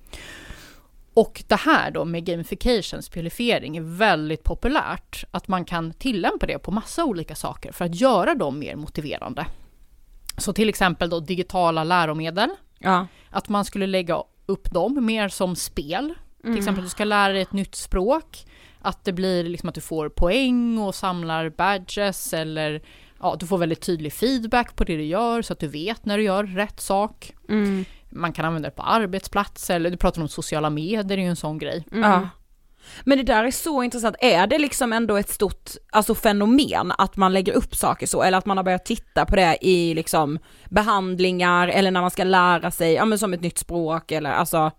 C: Och det här då med gamification, spelifiering, är väldigt populärt. Att man kan tillämpa det på massa olika saker för att göra dem mer motiverande. Så till exempel då digitala läromedel. Att man skulle lägga upp dem mer som spel. Till exempel att du ska lära dig ett nytt språk. Att det blir liksom att du får poäng och samlar badges. Eller du får väldigt tydlig feedback på det du gör så att du vet när du gör rätt sak. Man kan använda det på arbetsplatser, eller du pratar om sociala medier, det är ju en sån grej.
A: Men det där är så intressant. Är det liksom ändå ett stort fenomen att man lägger upp saker så, eller att man har börjat titta på det i liksom behandlingar eller när man ska lära sig som ett nytt språk eller alltså?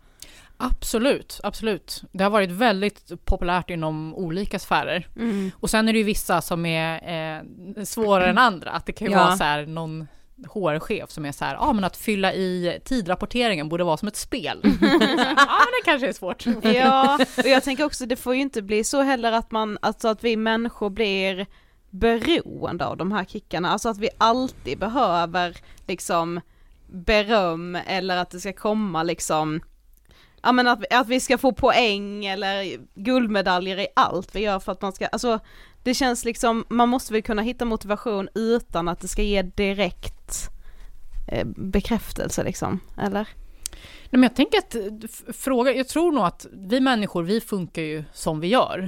C: Absolut. Det har varit väldigt populärt inom olika sfärer. Och sen är det ju vissa som är svårare än andra. Att det kan ju vara så här någon HR-chef som är så här, men att fylla i tidrapporteringen borde vara som ett spel. Det kanske är svårt.
B: Ja, och jag tänker också, det får ju inte bli så heller att vi människor blir beroende av de här kickarna. Alltså att vi alltid behöver liksom beröm, eller att det ska komma liksom ja men att vi ska få poäng eller guldmedaljer i allt vi gör för att man ska, alltså det känns liksom, man måste väl kunna hitta motivation utan att det ska ge direkt bekräftelse liksom, eller?
C: Nej, men jag tänker att jag tror nog att vi människor, vi funkar ju som vi gör.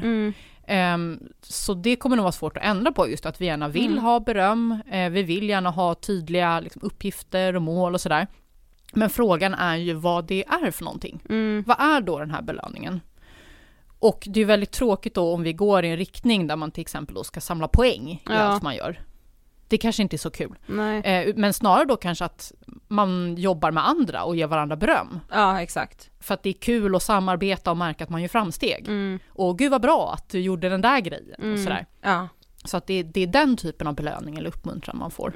C: Så det kommer nog vara svårt att ändra på, just att vi gärna vill ha beröm, vi vill gärna ha tydliga liksom, uppgifter och mål och sådär. Men frågan är ju vad det är för någonting. Vad är då den här belöningen? Och det är väldigt tråkigt då om vi går i en riktning där man till exempel då ska samla poäng i allt man gör. Det kanske inte är så kul. Men snarare då kanske att man jobbar med andra och ger varandra beröm.
A: Ja, exakt.
C: För att det är kul att samarbeta och märka att man gör framsteg. Och gud vad bra att du gjorde den där grejen och sådär.
A: Ja.
C: Så att det är den typen av belöning eller uppmuntran man får.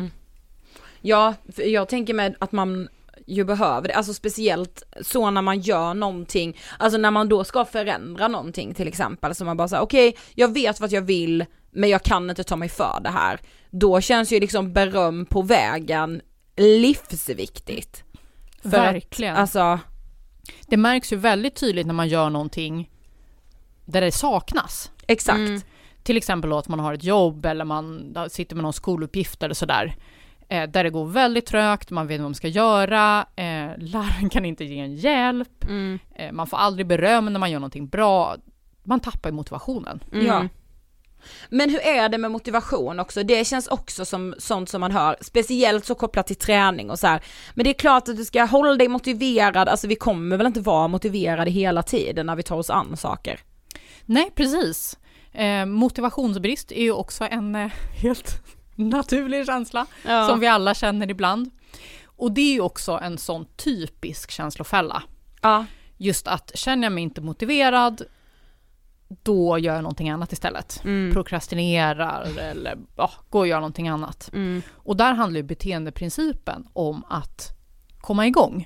A: Ja, jag tänker med att man ju behöver det, alltså speciellt så när man gör någonting, alltså när man då ska förändra någonting till exempel, så man bara säger okej, jag vet vad jag vill men jag kan inte ta mig för det här. Då känns ju liksom beröm på vägen livsviktigt.
C: Verkligen.
A: Alltså,
C: det märks ju väldigt tydligt när man gör någonting där det saknas.
A: Exakt.
C: Till exempel då att man har ett jobb eller man sitter med någon skoluppgift eller sådär. Där det går väldigt trögt, man vet vad man ska göra, läraren kan inte ge en hjälp, man får aldrig beröm när man gör någonting bra, man tappar i motivationen.
A: Ja. Men hur är det med motivation också? Det känns också som sånt som man hör, speciellt så kopplat till träning och så här. Men det är klart att du ska hålla dig motiverad, alltså vi kommer väl inte vara motiverade hela tiden när vi tar oss an saker.
C: Nej, precis. Motivationsbrist är ju också en helt naturlig känsla som vi alla känner ibland. Och det är ju också en sån typisk känslofälla.
A: Ja.
C: Just att känner jag mig inte motiverad, då gör jag någonting annat istället. Prokrastinerar eller går och gör någonting annat. Och där handlar ju beteendeprincipen om att komma igång.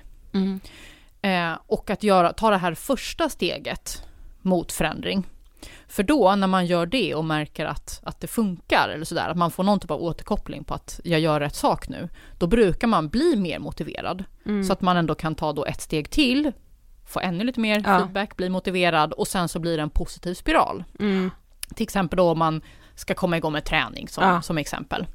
C: Och att ta det här första steget mot förändring. För då när man gör det och märker att det funkar eller sådär, att man får någon typ av återkoppling på att jag gör rätt sak nu, då brukar man bli mer motiverad. Så att man ändå kan ta då ett steg till, få ännu lite mer feedback, bli motiverad och sen så blir det en positiv spiral. Till exempel då om man ska komma igång med träning som exempel.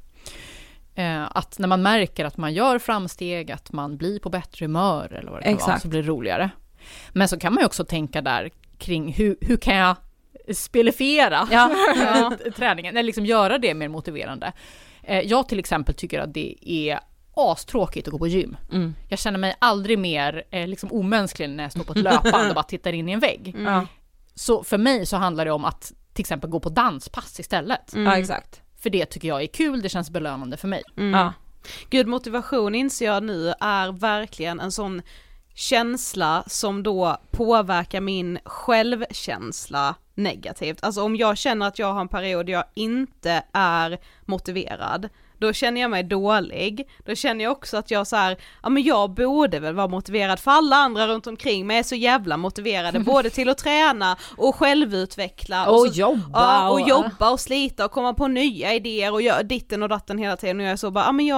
C: Att när man märker att man gör framsteg, att man blir på bättre humör eller vad det kan vara, så blir det roligare. Men så kan man ju också tänka där kring hur kan jag spelifiera träningen, eller liksom göra det mer motiverande. Jag till exempel tycker att det är astråkigt att gå på gym. Jag känner mig aldrig mer liksom omänsklig när jag står på ett löpband och bara tittar in i en vägg. Så för mig så handlar det om att till exempel gå på danspass istället.
A: Ja, exakt.
C: För det tycker jag är kul, det känns belönande för mig.
B: Gud, motivation inser jag nu är verkligen en sån känsla som då påverkar min självkänsla negativt. Alltså om jag känner att jag har en period där jag inte är motiverad, då känner jag mig dålig. Då känner jag också att jag så här, ja men jag borde väl vara motiverad, för alla andra runt omkring mig är så jävla motiverade både till att träna och självutveckla
A: och jobba
B: och jobba och slita och komma på nya idéer och göra ditten och datten hela tiden, och jag är så bara, ja men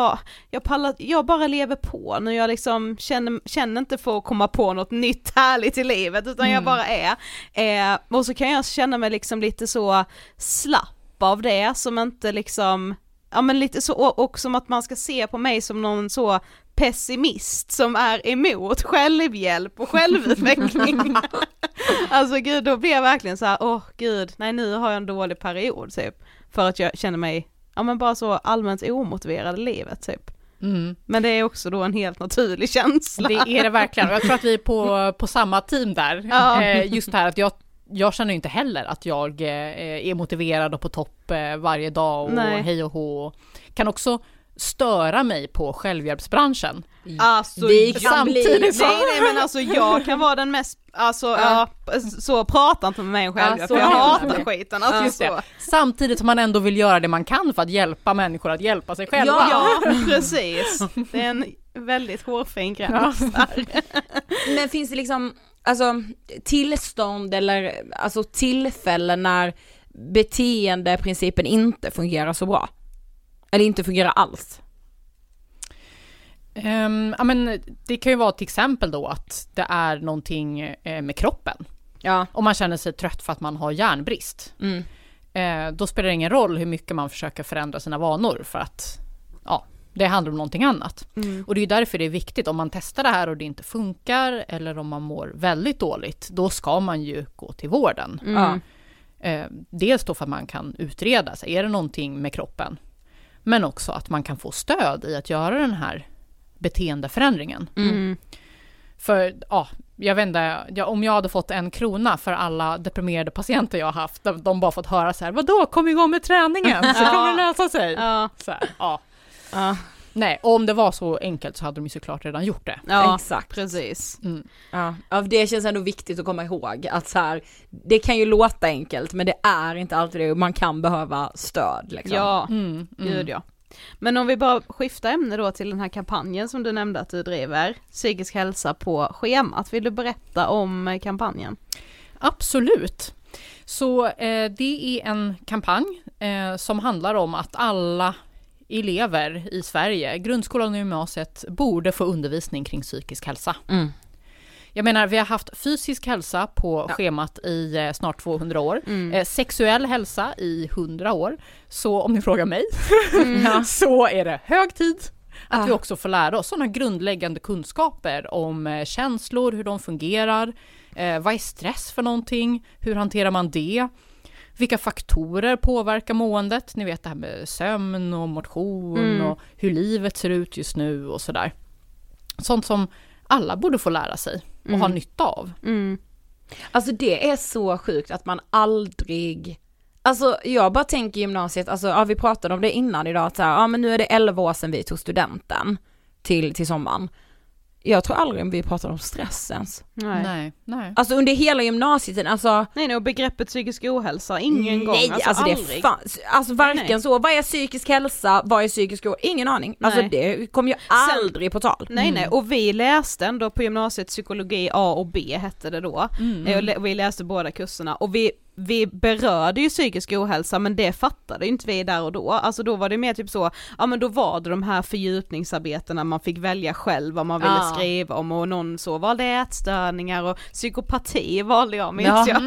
B: jag bara lever på när jag liksom känner inte för att komma på något nytt härligt i livet, utan jag bara är och så kan jag känna mig liksom lite så slapp av det, som inte liksom, ja men lite så, och som att man ska se på mig som någon så pessimist som är emot självhjälp och självutveckling. Alltså gud, då blir jag verkligen så här, gud, nej nu har jag en dålig period typ, för att jag känner mig, ja men bara så allmänt omotiverad i livet typ. Men det är också då en helt naturlig känsla.
C: Det är det verkligen, och jag tror att vi är på samma team där. Just det här att jag känner inte heller att jag är motiverad och på topp varje dag och hej och hå. Kan också störa mig på självhjälpsbranschen.
B: Alltså,
C: samtidigt
B: nej men alltså jag kan vara den mest, alltså så pratar inte med mig själv, för jag hatar skiten. Alltså, så.
C: Samtidigt som man ändå vill göra det man kan för att hjälpa människor att hjälpa sig själva.
B: Ja, precis. Det är en väldigt hårfin gräns där.
A: Men finns det liksom alltså tillstånd eller alltså tillfällen när beteendeprincipen inte fungerar så bra? Eller inte fungerar alls?
C: Men det kan ju vara till exempel då att det är någonting med kroppen.
A: Ja.
C: Om man känner sig trött för att man har järnbrist. Då spelar det ingen roll hur mycket man försöker förändra sina vanor för att det handlar om någonting annat. Och det är ju därför det är viktigt, om man testar det här och det inte funkar eller om man mår väldigt dåligt, då ska man ju gå till vården. Dels då för att man kan utreda sig, är det någonting med kroppen? Men också att man kan få stöd i att göra den här beteendeförändringen. För jag vet inte, om jag hade fått 1 krona för alla deprimerade patienter jag har haft, de bara fått höra så här: vadå, kom igång med träningen så kommer det lösa sig. Så här, Nej, och om det var så enkelt så hade de ju såklart redan gjort det.
A: Ja, exakt.
B: Precis.
A: Ja, det känns ändå viktigt att komma ihåg att så här, det kan ju låta enkelt, men det är inte alltid det, och man kan behöva stöd liksom.
B: Ja, gud ja. Men om vi bara skiftar ämne då till den här kampanjen som du nämnde att du driver, psykisk hälsa på schemat. Vill du berätta om kampanjen?
C: Absolut. Så det är en kampanj som handlar om att alla elever i Sverige, grundskolan och gymnasiet, borde få undervisning kring psykisk hälsa. Jag menar, vi har haft fysisk hälsa på schemat i snart 200 år. Sexuell hälsa i 100 år. Så om ni frågar mig så är det hög tid att vi också får lära oss sådana grundläggande kunskaper om känslor, hur de fungerar. Vad är stress för någonting? Hur hanterar man det? Vilka faktorer påverkar måendet? Ni vet det här med sömn och motion och hur livet ser ut just nu och sådär. Sånt som alla borde få lära sig och ha nytta av.
A: Alltså det är så sjukt att man aldrig... Alltså jag bara tänker gymnasiet, alltså vi pratade om det innan idag, att så här, men nu är det 11 år sedan vi tog studenten till sommaren. Jag tror aldrig vi pratade om stress ens.
C: Nej.
A: Alltså under hela gymnasietiden, alltså...
B: Nej, och begreppet psykisk ohälsa, ingen gång.
A: Alltså det är alltså varken så, vad är psykisk hälsa, vad är psykisk ohälsa? Ingen aning. Alltså det kom ju aldrig på tal.
B: Nej, och vi läste ändå på gymnasiet psykologi A och B hette det då. Vi läste båda kurserna och vi berörde ju psykisk ohälsa, men det fattade inte vi där och då. Alltså då var det mer typ så, men då var det de här fördjupningsarbetena man fick välja själv vad man ville skriva om, och någon så valde ätstörningar och psykopati valde jag, minns jag.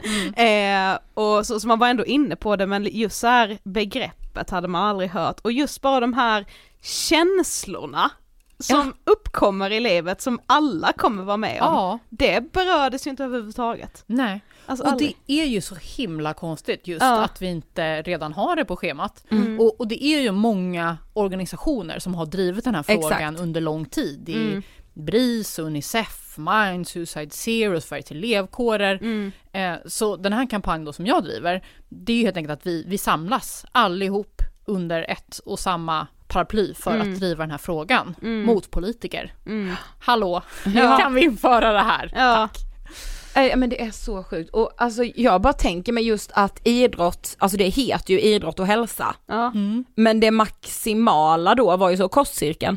B: Och så man var ändå inne på det, men just så här begreppet hade man aldrig hört, och just bara de här känslorna som uppkommer i livet som alla kommer vara med om. Det berördes ju inte överhuvudtaget.
C: Nej.
B: Alltså,
C: och det är ju så himla konstigt just att vi inte redan har det på schemat. Och det är ju många organisationer som har drivit den här frågan under lång tid. Det är BRIS, Unicef, Mind, Suicide Zero, Sveriges elevkårer. Så den här kampanjen då som jag driver, det är ju helt enkelt att vi samlas allihop under ett och samma paraply för att driva den här frågan mot politiker. Hallå, kan vi införa det här? Tack.
A: Men det är så sjukt. Och alltså jag bara tänker mig just att idrott, alltså det heter ju idrott och hälsa. Men det maximala då var ju så kostcirkeln.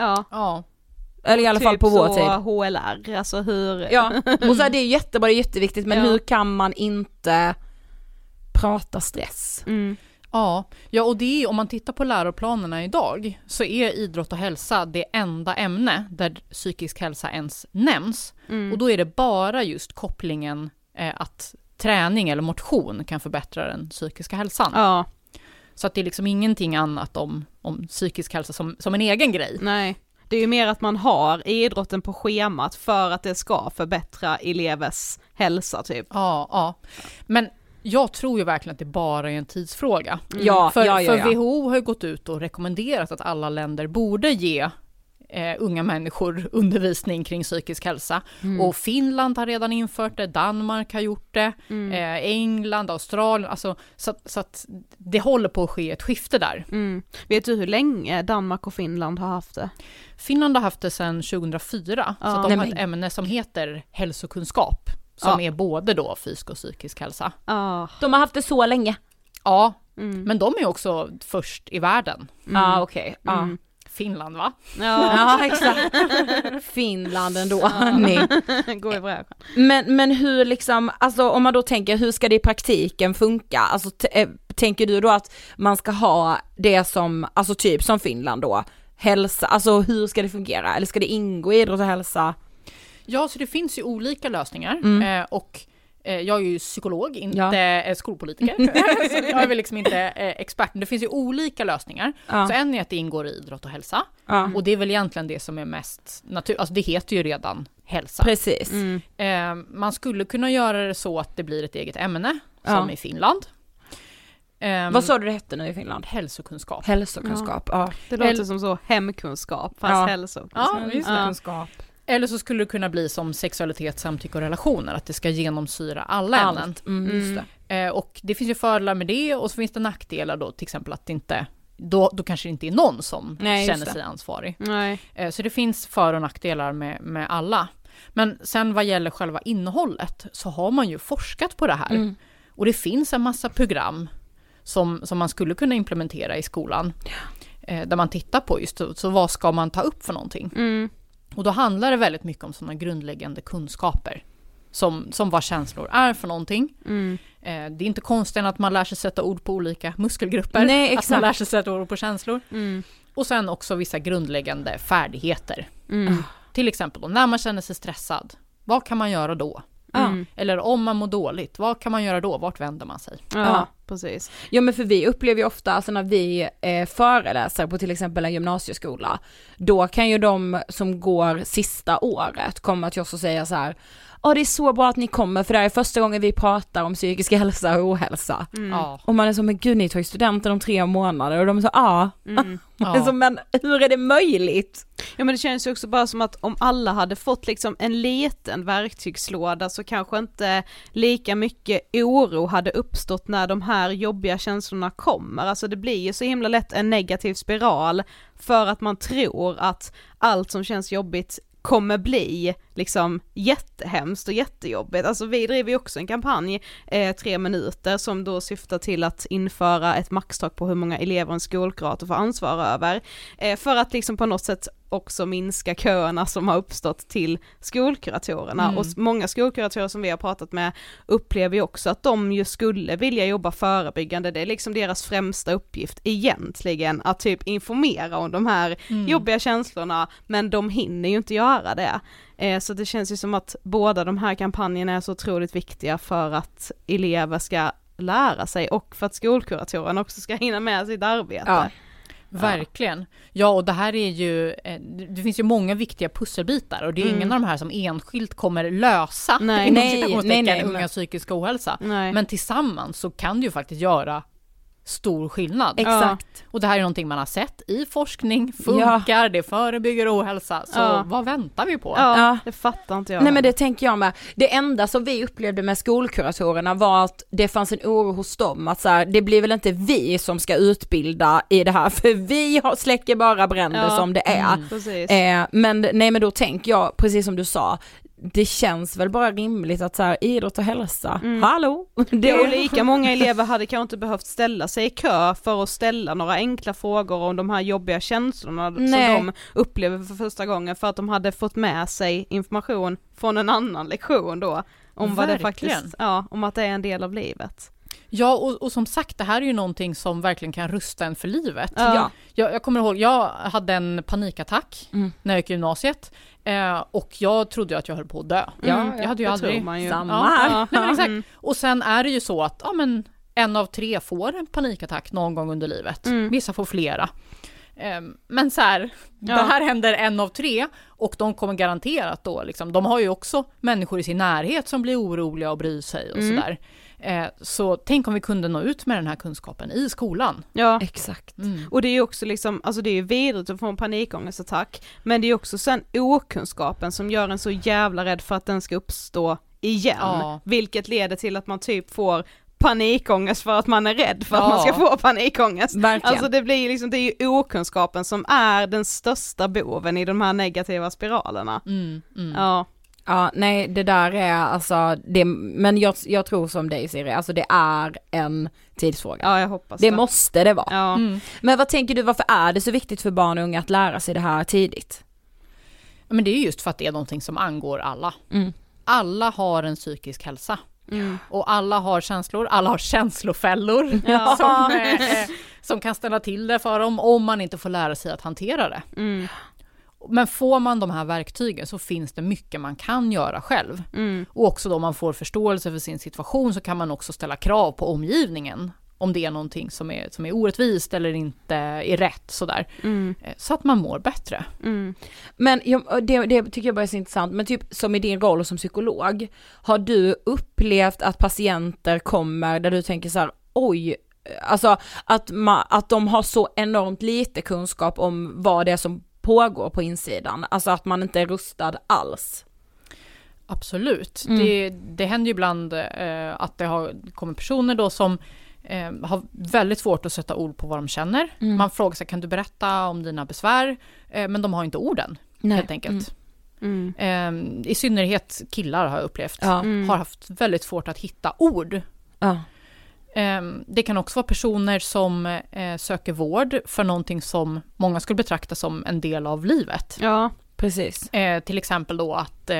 A: Eller i alla fall på vår tid.
B: Typ så HLR, alltså hur...
A: och så är det jättebra, det är jätteviktigt, men hur kan man inte prata stress?
C: Ja, och det är, om man tittar på läroplanerna idag så är idrott och hälsa det enda ämne där psykisk hälsa ens nämns. Och då är det bara just kopplingen att träning eller motion kan förbättra den psykiska hälsan. Så att det är liksom ingenting annat om psykisk hälsa som en egen grej.
B: Nej, det är ju mer att man har idrotten på schemat för att det ska förbättra elevers hälsa typ.
C: Men jag tror ju verkligen att det bara är en tidsfråga.
A: För
C: WHO har ju gått ut och rekommenderat att alla länder borde ge unga människor undervisning kring psykisk hälsa. Och Finland har redan infört det, Danmark har gjort det, England, Australien, alltså, så att det håller på att ske ett skifte där.
B: Vet du hur länge Danmark och Finland har haft det?
C: Finland har haft det sedan 2004, så att de har ett ämne som heter hälsokunskap. Som är både då fysisk och psykisk hälsa.
A: De har haft det så länge.
C: Men de är också först i världen.
A: Okej.
C: Finland, va?
A: Ja, exakt. Finland ändå.
B: Gå i bräschen.
A: Men hur liksom, alltså om man då tänker, hur ska det i praktiken funka? Alltså tänker du då att man ska ha det som, alltså typ som Finland då, hälsa, alltså hur ska det fungera? Eller ska det ingå i idrott och hälsa?
C: Ja, så det finns ju olika lösningar och jag är ju psykolog, inte skolpolitiker. Så jag är väl liksom inte expert. Men det finns ju olika lösningar. Så en är att det ingår i idrott och hälsa. Och det är väl egentligen det som är mest naturligt. Alltså det heter ju redan hälsa.
A: Precis.
C: Man skulle kunna göra det så att det blir ett eget ämne, som i Finland.
A: Vad sa du det hette nu i Finland?
C: Hälsokunskap.
A: Hälsokunskap, ja.
B: Det låter som så hemkunskap, fast
C: hälsokunskap. Eller så skulle det kunna bli som sexualitet, samtycke och relationer, att det ska genomsyra alla ämnen.
A: Just det.
C: Och det finns ju fördelar med det, och så finns det nackdelar då, till exempel att det inte, då kanske det inte är någon som känner sig ansvarig.
B: Nej.
C: Så det finns för- och nackdelar med alla. Men sen vad gäller själva innehållet så har man ju forskat på det här. Och det finns en massa program som man skulle kunna implementera i skolan. Där man tittar på just så vad ska man ta upp för någonting. Och då handlar det väldigt mycket om sådana grundläggande kunskaper. Som vad känslor är för någonting. Det är inte konstigt att man lär sig sätta ord på olika muskelgrupper.
A: Nej, exakt.
C: Att man lär sig sätta ord på känslor. Och sen också vissa grundläggande färdigheter. Till exempel då, när man känner sig stressad, vad kan man göra då? Eller om man mår dåligt, vad kan man göra då? Vart vänder man sig?
B: Ja, precis.
A: Ja, men för vi upplever ju ofta, alltså när vi föreläser på till exempel en gymnasieskola, då kan ju de som går sista året komma till oss och säga så här: det är så bra att ni kommer, för det här är första gången vi pratar om psykisk hälsa och ohälsa. Och man är så, men gud, ni tar ju studenten om 3 månader, och de är så, alltså, men hur är det möjligt?
B: Ja, men det känns ju också bara som att om alla hade fått liksom en liten verktygslåda, så kanske inte lika mycket oro hade uppstått när de här jobbiga känslorna kommer. Alltså det blir ju så himla lätt en negativ spiral, för att man tror att allt som känns jobbigt kommer bli liksom jättehemskt och jättejobbigt. Alltså vi driver ju också en kampanj 3 minuter som då syftar till att införa ett maxtak på hur många elever en skolkurator får ansvara över, för att liksom på något sätt också minska köerna som har uppstått till skolkuratorerna. Och många skolkuratorer som vi har pratat med upplever ju också att de ju skulle vilja jobba förebyggande. Det är liksom deras främsta uppgift egentligen, att typ informera om de här jobbiga känslorna, men de hinner ju inte göra det. Så det känns ju som att båda de här kampanjerna är så otroligt viktiga för att elever ska lära sig, och för att skolkuratorerna också ska hinna med sitt arbete.
C: Verkligen. Ja, och det här är ju, det finns ju många viktiga pusselbitar, och det är ingen av de här som enskilt kommer lösa unga psykisk ohälsa. Men tillsammans så kan det ju faktiskt göra stor skillnad.
A: Exakt.
C: Och det här är någonting man har sett i forskning, funkar, det förebygger ohälsa, så vad väntar vi på?
B: Det fattar inte jag.
A: Nej, men det tänker jag med. Det enda som vi upplevde med skolkuratorerna var att det fanns en oro hos dem, att så här, det blir väl inte vi som ska utbilda i det här, för vi släcker bara bränder som det är. Men då tänker jag, precis som du sa, det känns väl bara rimligt att så här, idrott och hälsa, hallå?
B: Det är lika många elever hade kanske inte behövt ställa sig i kö för att ställa några enkla frågor om de här jobbiga känslorna som de upplever för första gången, för att de hade fått med sig information från en annan lektion då, om vad det faktiskt, om att det är en del av livet.
C: Ja, och som sagt, det här är ju någonting som verkligen kan rusta en för livet. Jag kommer ihåg, jag hade en panikattack när jag gick i gymnasiet, och jag trodde att jag höll på att dö. Jag hade ju aldrig
A: samma.
C: Exakt. Och sen är det ju så att 1 av 3 får en panikattack någon gång under livet. Vissa får flera. Men så här, det här händer 1 av 3, och de kommer garanterat då liksom, de har ju också människor i sin närhet som blir oroliga och bryr sig och sådär. Så tänk om vi kunde nå ut med den här kunskapen i skolan.
B: Ja,
A: exakt.
B: Och det är ju också liksom, alltså det är ju vidrigt att få en panikångestattack, men det är också sen okunskapen som gör en så jävla rädd för att den ska uppstå igen, vilket leder till att man typ får panikångest för att man är rädd för att man ska få panikångest.
A: Verkligen.
B: Alltså det blir liksom, det är ju okunskapen som är den största boven i de här negativa spiralerna.
A: Ja, nej, det där är alltså det, men jag tror som dig, Siri, alltså det är en tidsfråga.
B: Ja, jag hoppas
A: det. Måste det vara.
B: Ja.
A: Men vad tänker du, varför är det så viktigt för barn och unga att lära sig det här tidigt?
C: Men det är just för att det är någonting som angår alla. Alla har en psykisk hälsa. Och alla har känslor, alla har känslofällor som kan ställa till det för dem om man inte får lära sig att hantera det. Men får man de här verktygen så finns det mycket man kan göra själv. Och också då man får förståelse för sin situation så kan man också ställa krav på omgivningen om det är någonting som är orättvist eller inte är rätt sådär. Så att man mår bättre.
A: Men det tycker jag bara är så intressant. Men typ som i din roll som psykolog, har du upplevt att patienter kommer där du tänker så här, oj, alltså att de har så enormt lite kunskap om vad det är som pågår på insidan, alltså att man inte är rustad alls?
C: Absolut. Det händer ju ibland att det har kommit personer då som har väldigt svårt att sätta ord på vad de känner. Man frågar sig, kan du berätta om dina besvär? Men de har inte orden, helt enkelt. I synnerhet killar har jag upplevt har haft väldigt svårt att hitta ord. Det kan också vara personer som söker vård för någonting som många skulle betrakta som en del av livet.
A: Ja, precis.
C: Till exempel då att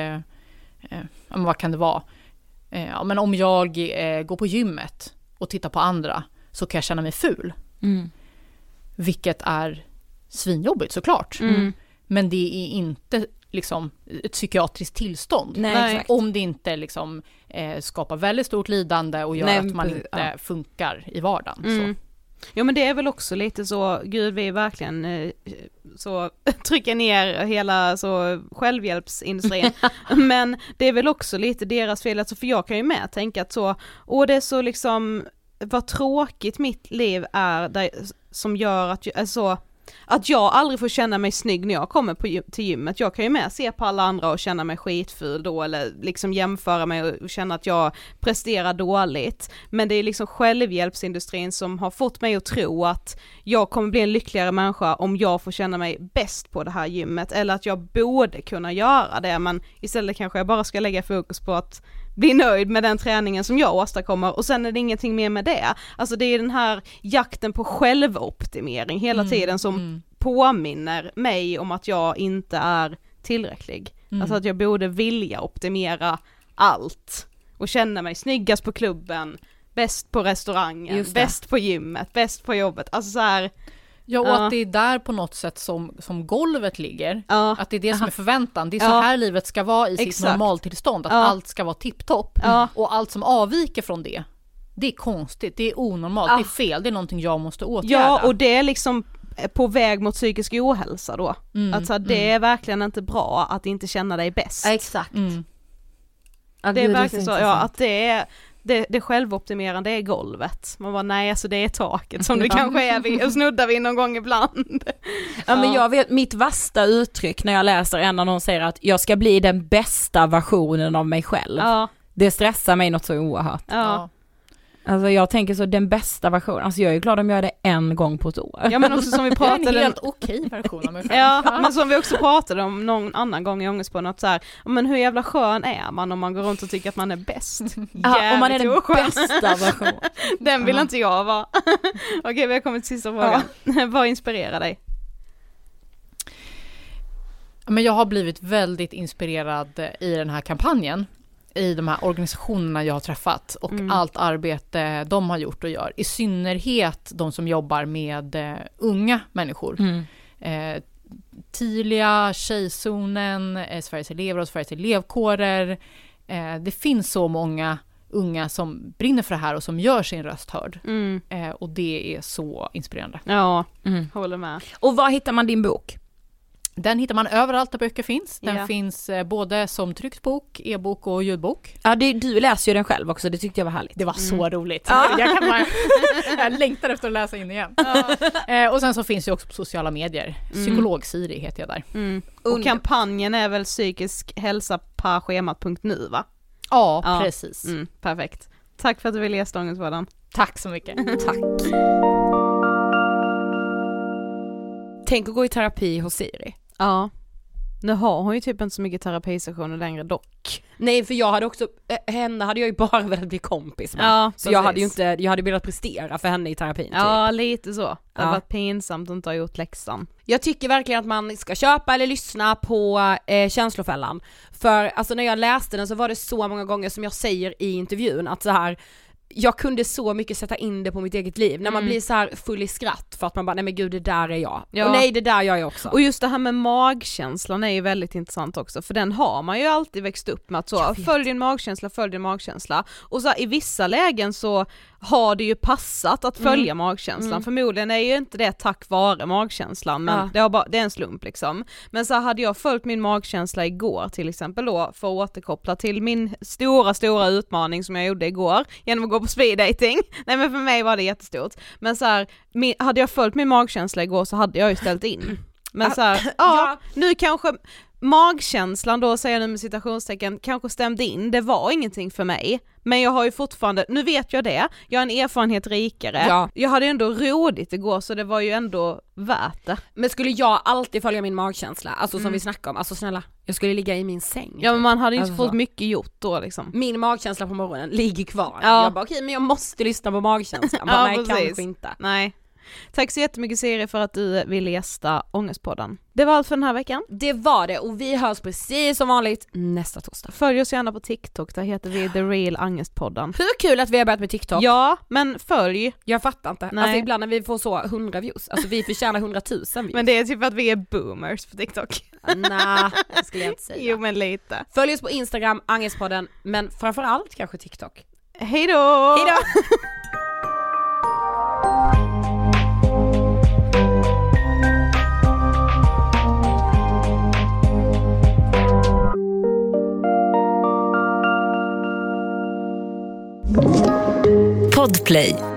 C: vad kan det vara? Men om jag går på gymmet och tittar på andra så kan jag känna mig ful. Vilket är svinjobbigt såklart. Men det är inte liksom ett psykiatriskt tillstånd.
A: Nej,
C: om det inte liksom skapar väldigt stort lidande och gör att man inte funkar i vardagen. Så.
B: Ja, men det är väl också lite så, gud, vi är verkligen så trycker ner hela så självhjälpsindustrin. Men det är väl också lite deras fel, alltså, för jag kan ju med tänka att så, och det är så liksom, vad tråkigt mitt liv är där, som gör att att jag aldrig får känna mig snygg när jag kommer till gymmet. Jag kan ju med se på alla andra och känna mig skitful då, eller liksom jämföra mig och känna att jag presterar dåligt. Men det är liksom självhjälpsindustrin som har fått mig att tro att jag kommer bli en lyckligare människa om jag får känna mig bäst på det här gymmet, eller att jag borde kunna göra det, men istället kanske jag bara ska lägga fokus på att bli nöjd med den träningen som jag åstadkommer, och sen är det ingenting mer med det. Alltså det är den här jakten på självoptimering hela tiden som påminner mig om att jag inte är tillräcklig. Alltså att jag borde vilja optimera allt och känna mig snyggast på klubben, bäst på restaurangen, bäst på gymmet, bäst på jobbet. Alltså så här.
C: Ja, och att det är där på något sätt som golvet ligger. Att det är det som är förväntan. Det är så här livet ska vara i sitt normaltillstånd. Att allt ska vara tipptopp. Och allt som avviker från det är konstigt, det är onormalt, det är fel, det är någonting jag måste åtgärda.
B: Ja, och det är liksom på väg mot psykisk ohälsa då. Alltså det är verkligen inte bra att inte känna dig bäst.
A: Exakt.
B: Det är verkligen så, att det självoptimerande är golvet. Man bara, nej, alltså det är taket som det kanske är och snuddar vi någon gång ibland.
A: Ja, men jag vet, mitt värsta uttryck när jag läser en av någon säger att jag ska bli den bästa versionen av mig själv. Det stressar mig något så oerhört. Alltså jag tänker så, den bästa versionen, alltså jag är glad om jag gör det en gång på ett år.
B: Ja, men också som vi pratade
C: en helt okej version av mig själv.
B: Ja, men som vi också pratade om någon annan gång i Ångest på något så här, men hur jävla skön är man om man går runt och tycker att man är bäst?
A: Ja, om man är den bästa versionen.
B: Den vill inte jag vara. Okej, vi har kommit till sista frågan. Vad inspirerar dig?
C: Men jag har blivit väldigt inspirerad i den här kampanjen, i de här organisationerna jag har träffat och allt arbete de har gjort och gör. I synnerhet de som jobbar med unga människor. Tilia, Tjejzonen, Sveriges elever och Sveriges elevkårer. Det finns så många unga som brinner för det här och som gör sin röst hörd. Och det är så inspirerande.
B: Ja, håller med.
A: Och var hittar man din bok?
C: Den hittar man överallt där böcker finns. Den finns både som tryckt bok, e-bok och ljudbok.
A: Ja, du läser ju den själv också, det tyckte jag var härligt.
C: Det var så roligt. Jag längtar efter att läsa in igen. Och sen så finns det också på sociala medier. Psykolog-Siri heter jag där.
B: Och kampanjen är väl psykisk hälsa på schemat.nu, va?
C: Ja, precis.
B: Perfekt. Tack för att du ville gästa Ångestpodden.
C: Tack så mycket.
A: Tack. Tänk att gå i terapi hos Siri.
B: Ja. Nu har hon ju typ inte så mycket terapisessioner längre dock.
A: Nej, för jag hade också, henne hade jag ju bara velat bli kompis med.
B: Ja,
A: så jag hade velat prestera för henne i terapin. Typ.
B: Ja, lite så. Det har varit pinsamt att inte ha gjort läxan.
A: Jag tycker verkligen att man ska köpa eller lyssna på Känslofällan. För alltså när jag läste den så var det så många gånger som jag säger i intervjun att så här, jag kunde så mycket sätta in det på mitt eget liv. När man blir så här full i skratt för att man bara, nej men gud, det där är jag. Ja. Och nej, det där gör jag också.
B: Och just det här med magkänslan är ju väldigt intressant också, för den har man ju alltid växt upp med att så, följ din magkänsla. Och så här, i vissa lägen så har det ju passat att följa magkänslan. Förmodligen är ju inte det tack vare magkänslan, men det är en slump liksom. Men så hade jag följt min magkänsla igår till exempel då, för att återkoppla till min stora utmaning som jag gjorde igår genom att gå på speed dating. Nej, men för mig var det jättestort. Men så här, hade jag följt min magkänsla igår så hade jag ju ställt in. Men så här, nu kanske magkänslan då, säger jag nu med citationstecken, kanske stämde in. Det var ingenting för mig. Men jag har ju fortfarande, nu vet jag det, jag har en erfarenhet rikare. Ja. Jag hade ändå roligt igår, så det var ju ändå värt det.
A: Men skulle jag alltid följa min magkänsla, alltså som vi snackade om, alltså snälla, jag skulle ligga i min säng.
B: Ja, men man hade inte fått mycket gjort då liksom.
A: Min magkänsla på morgonen ligger kvar. Jag bara, okej, men jag måste lyssna på magkänslan. Bara, nej, kanske inte.
B: Nej. Tack så jättemycket, Siri, för att du ville gästa Ångestpodden. Det var allt för den här veckan.
A: Det var det, och vi hörs precis som vanligt nästa torsdag.
B: Följ oss gärna på TikTok, där heter vi The Real Ångestpodden.
A: Hur kul att vi har börjat med TikTok.
B: Ja, men följ.
A: Jag fattar inte. Nej. Alltså ibland när vi får så 100 views, alltså vi förtjänar 100 000 views.
B: Men det är typ att vi är boomers på TikTok.
A: Nej, det skulle jag inte säga.
B: Jo, men lite.
A: Följ oss på Instagram, Ångestpodden, men framförallt kanske TikTok.
B: Hej då!
A: Hej då!
F: Podplay.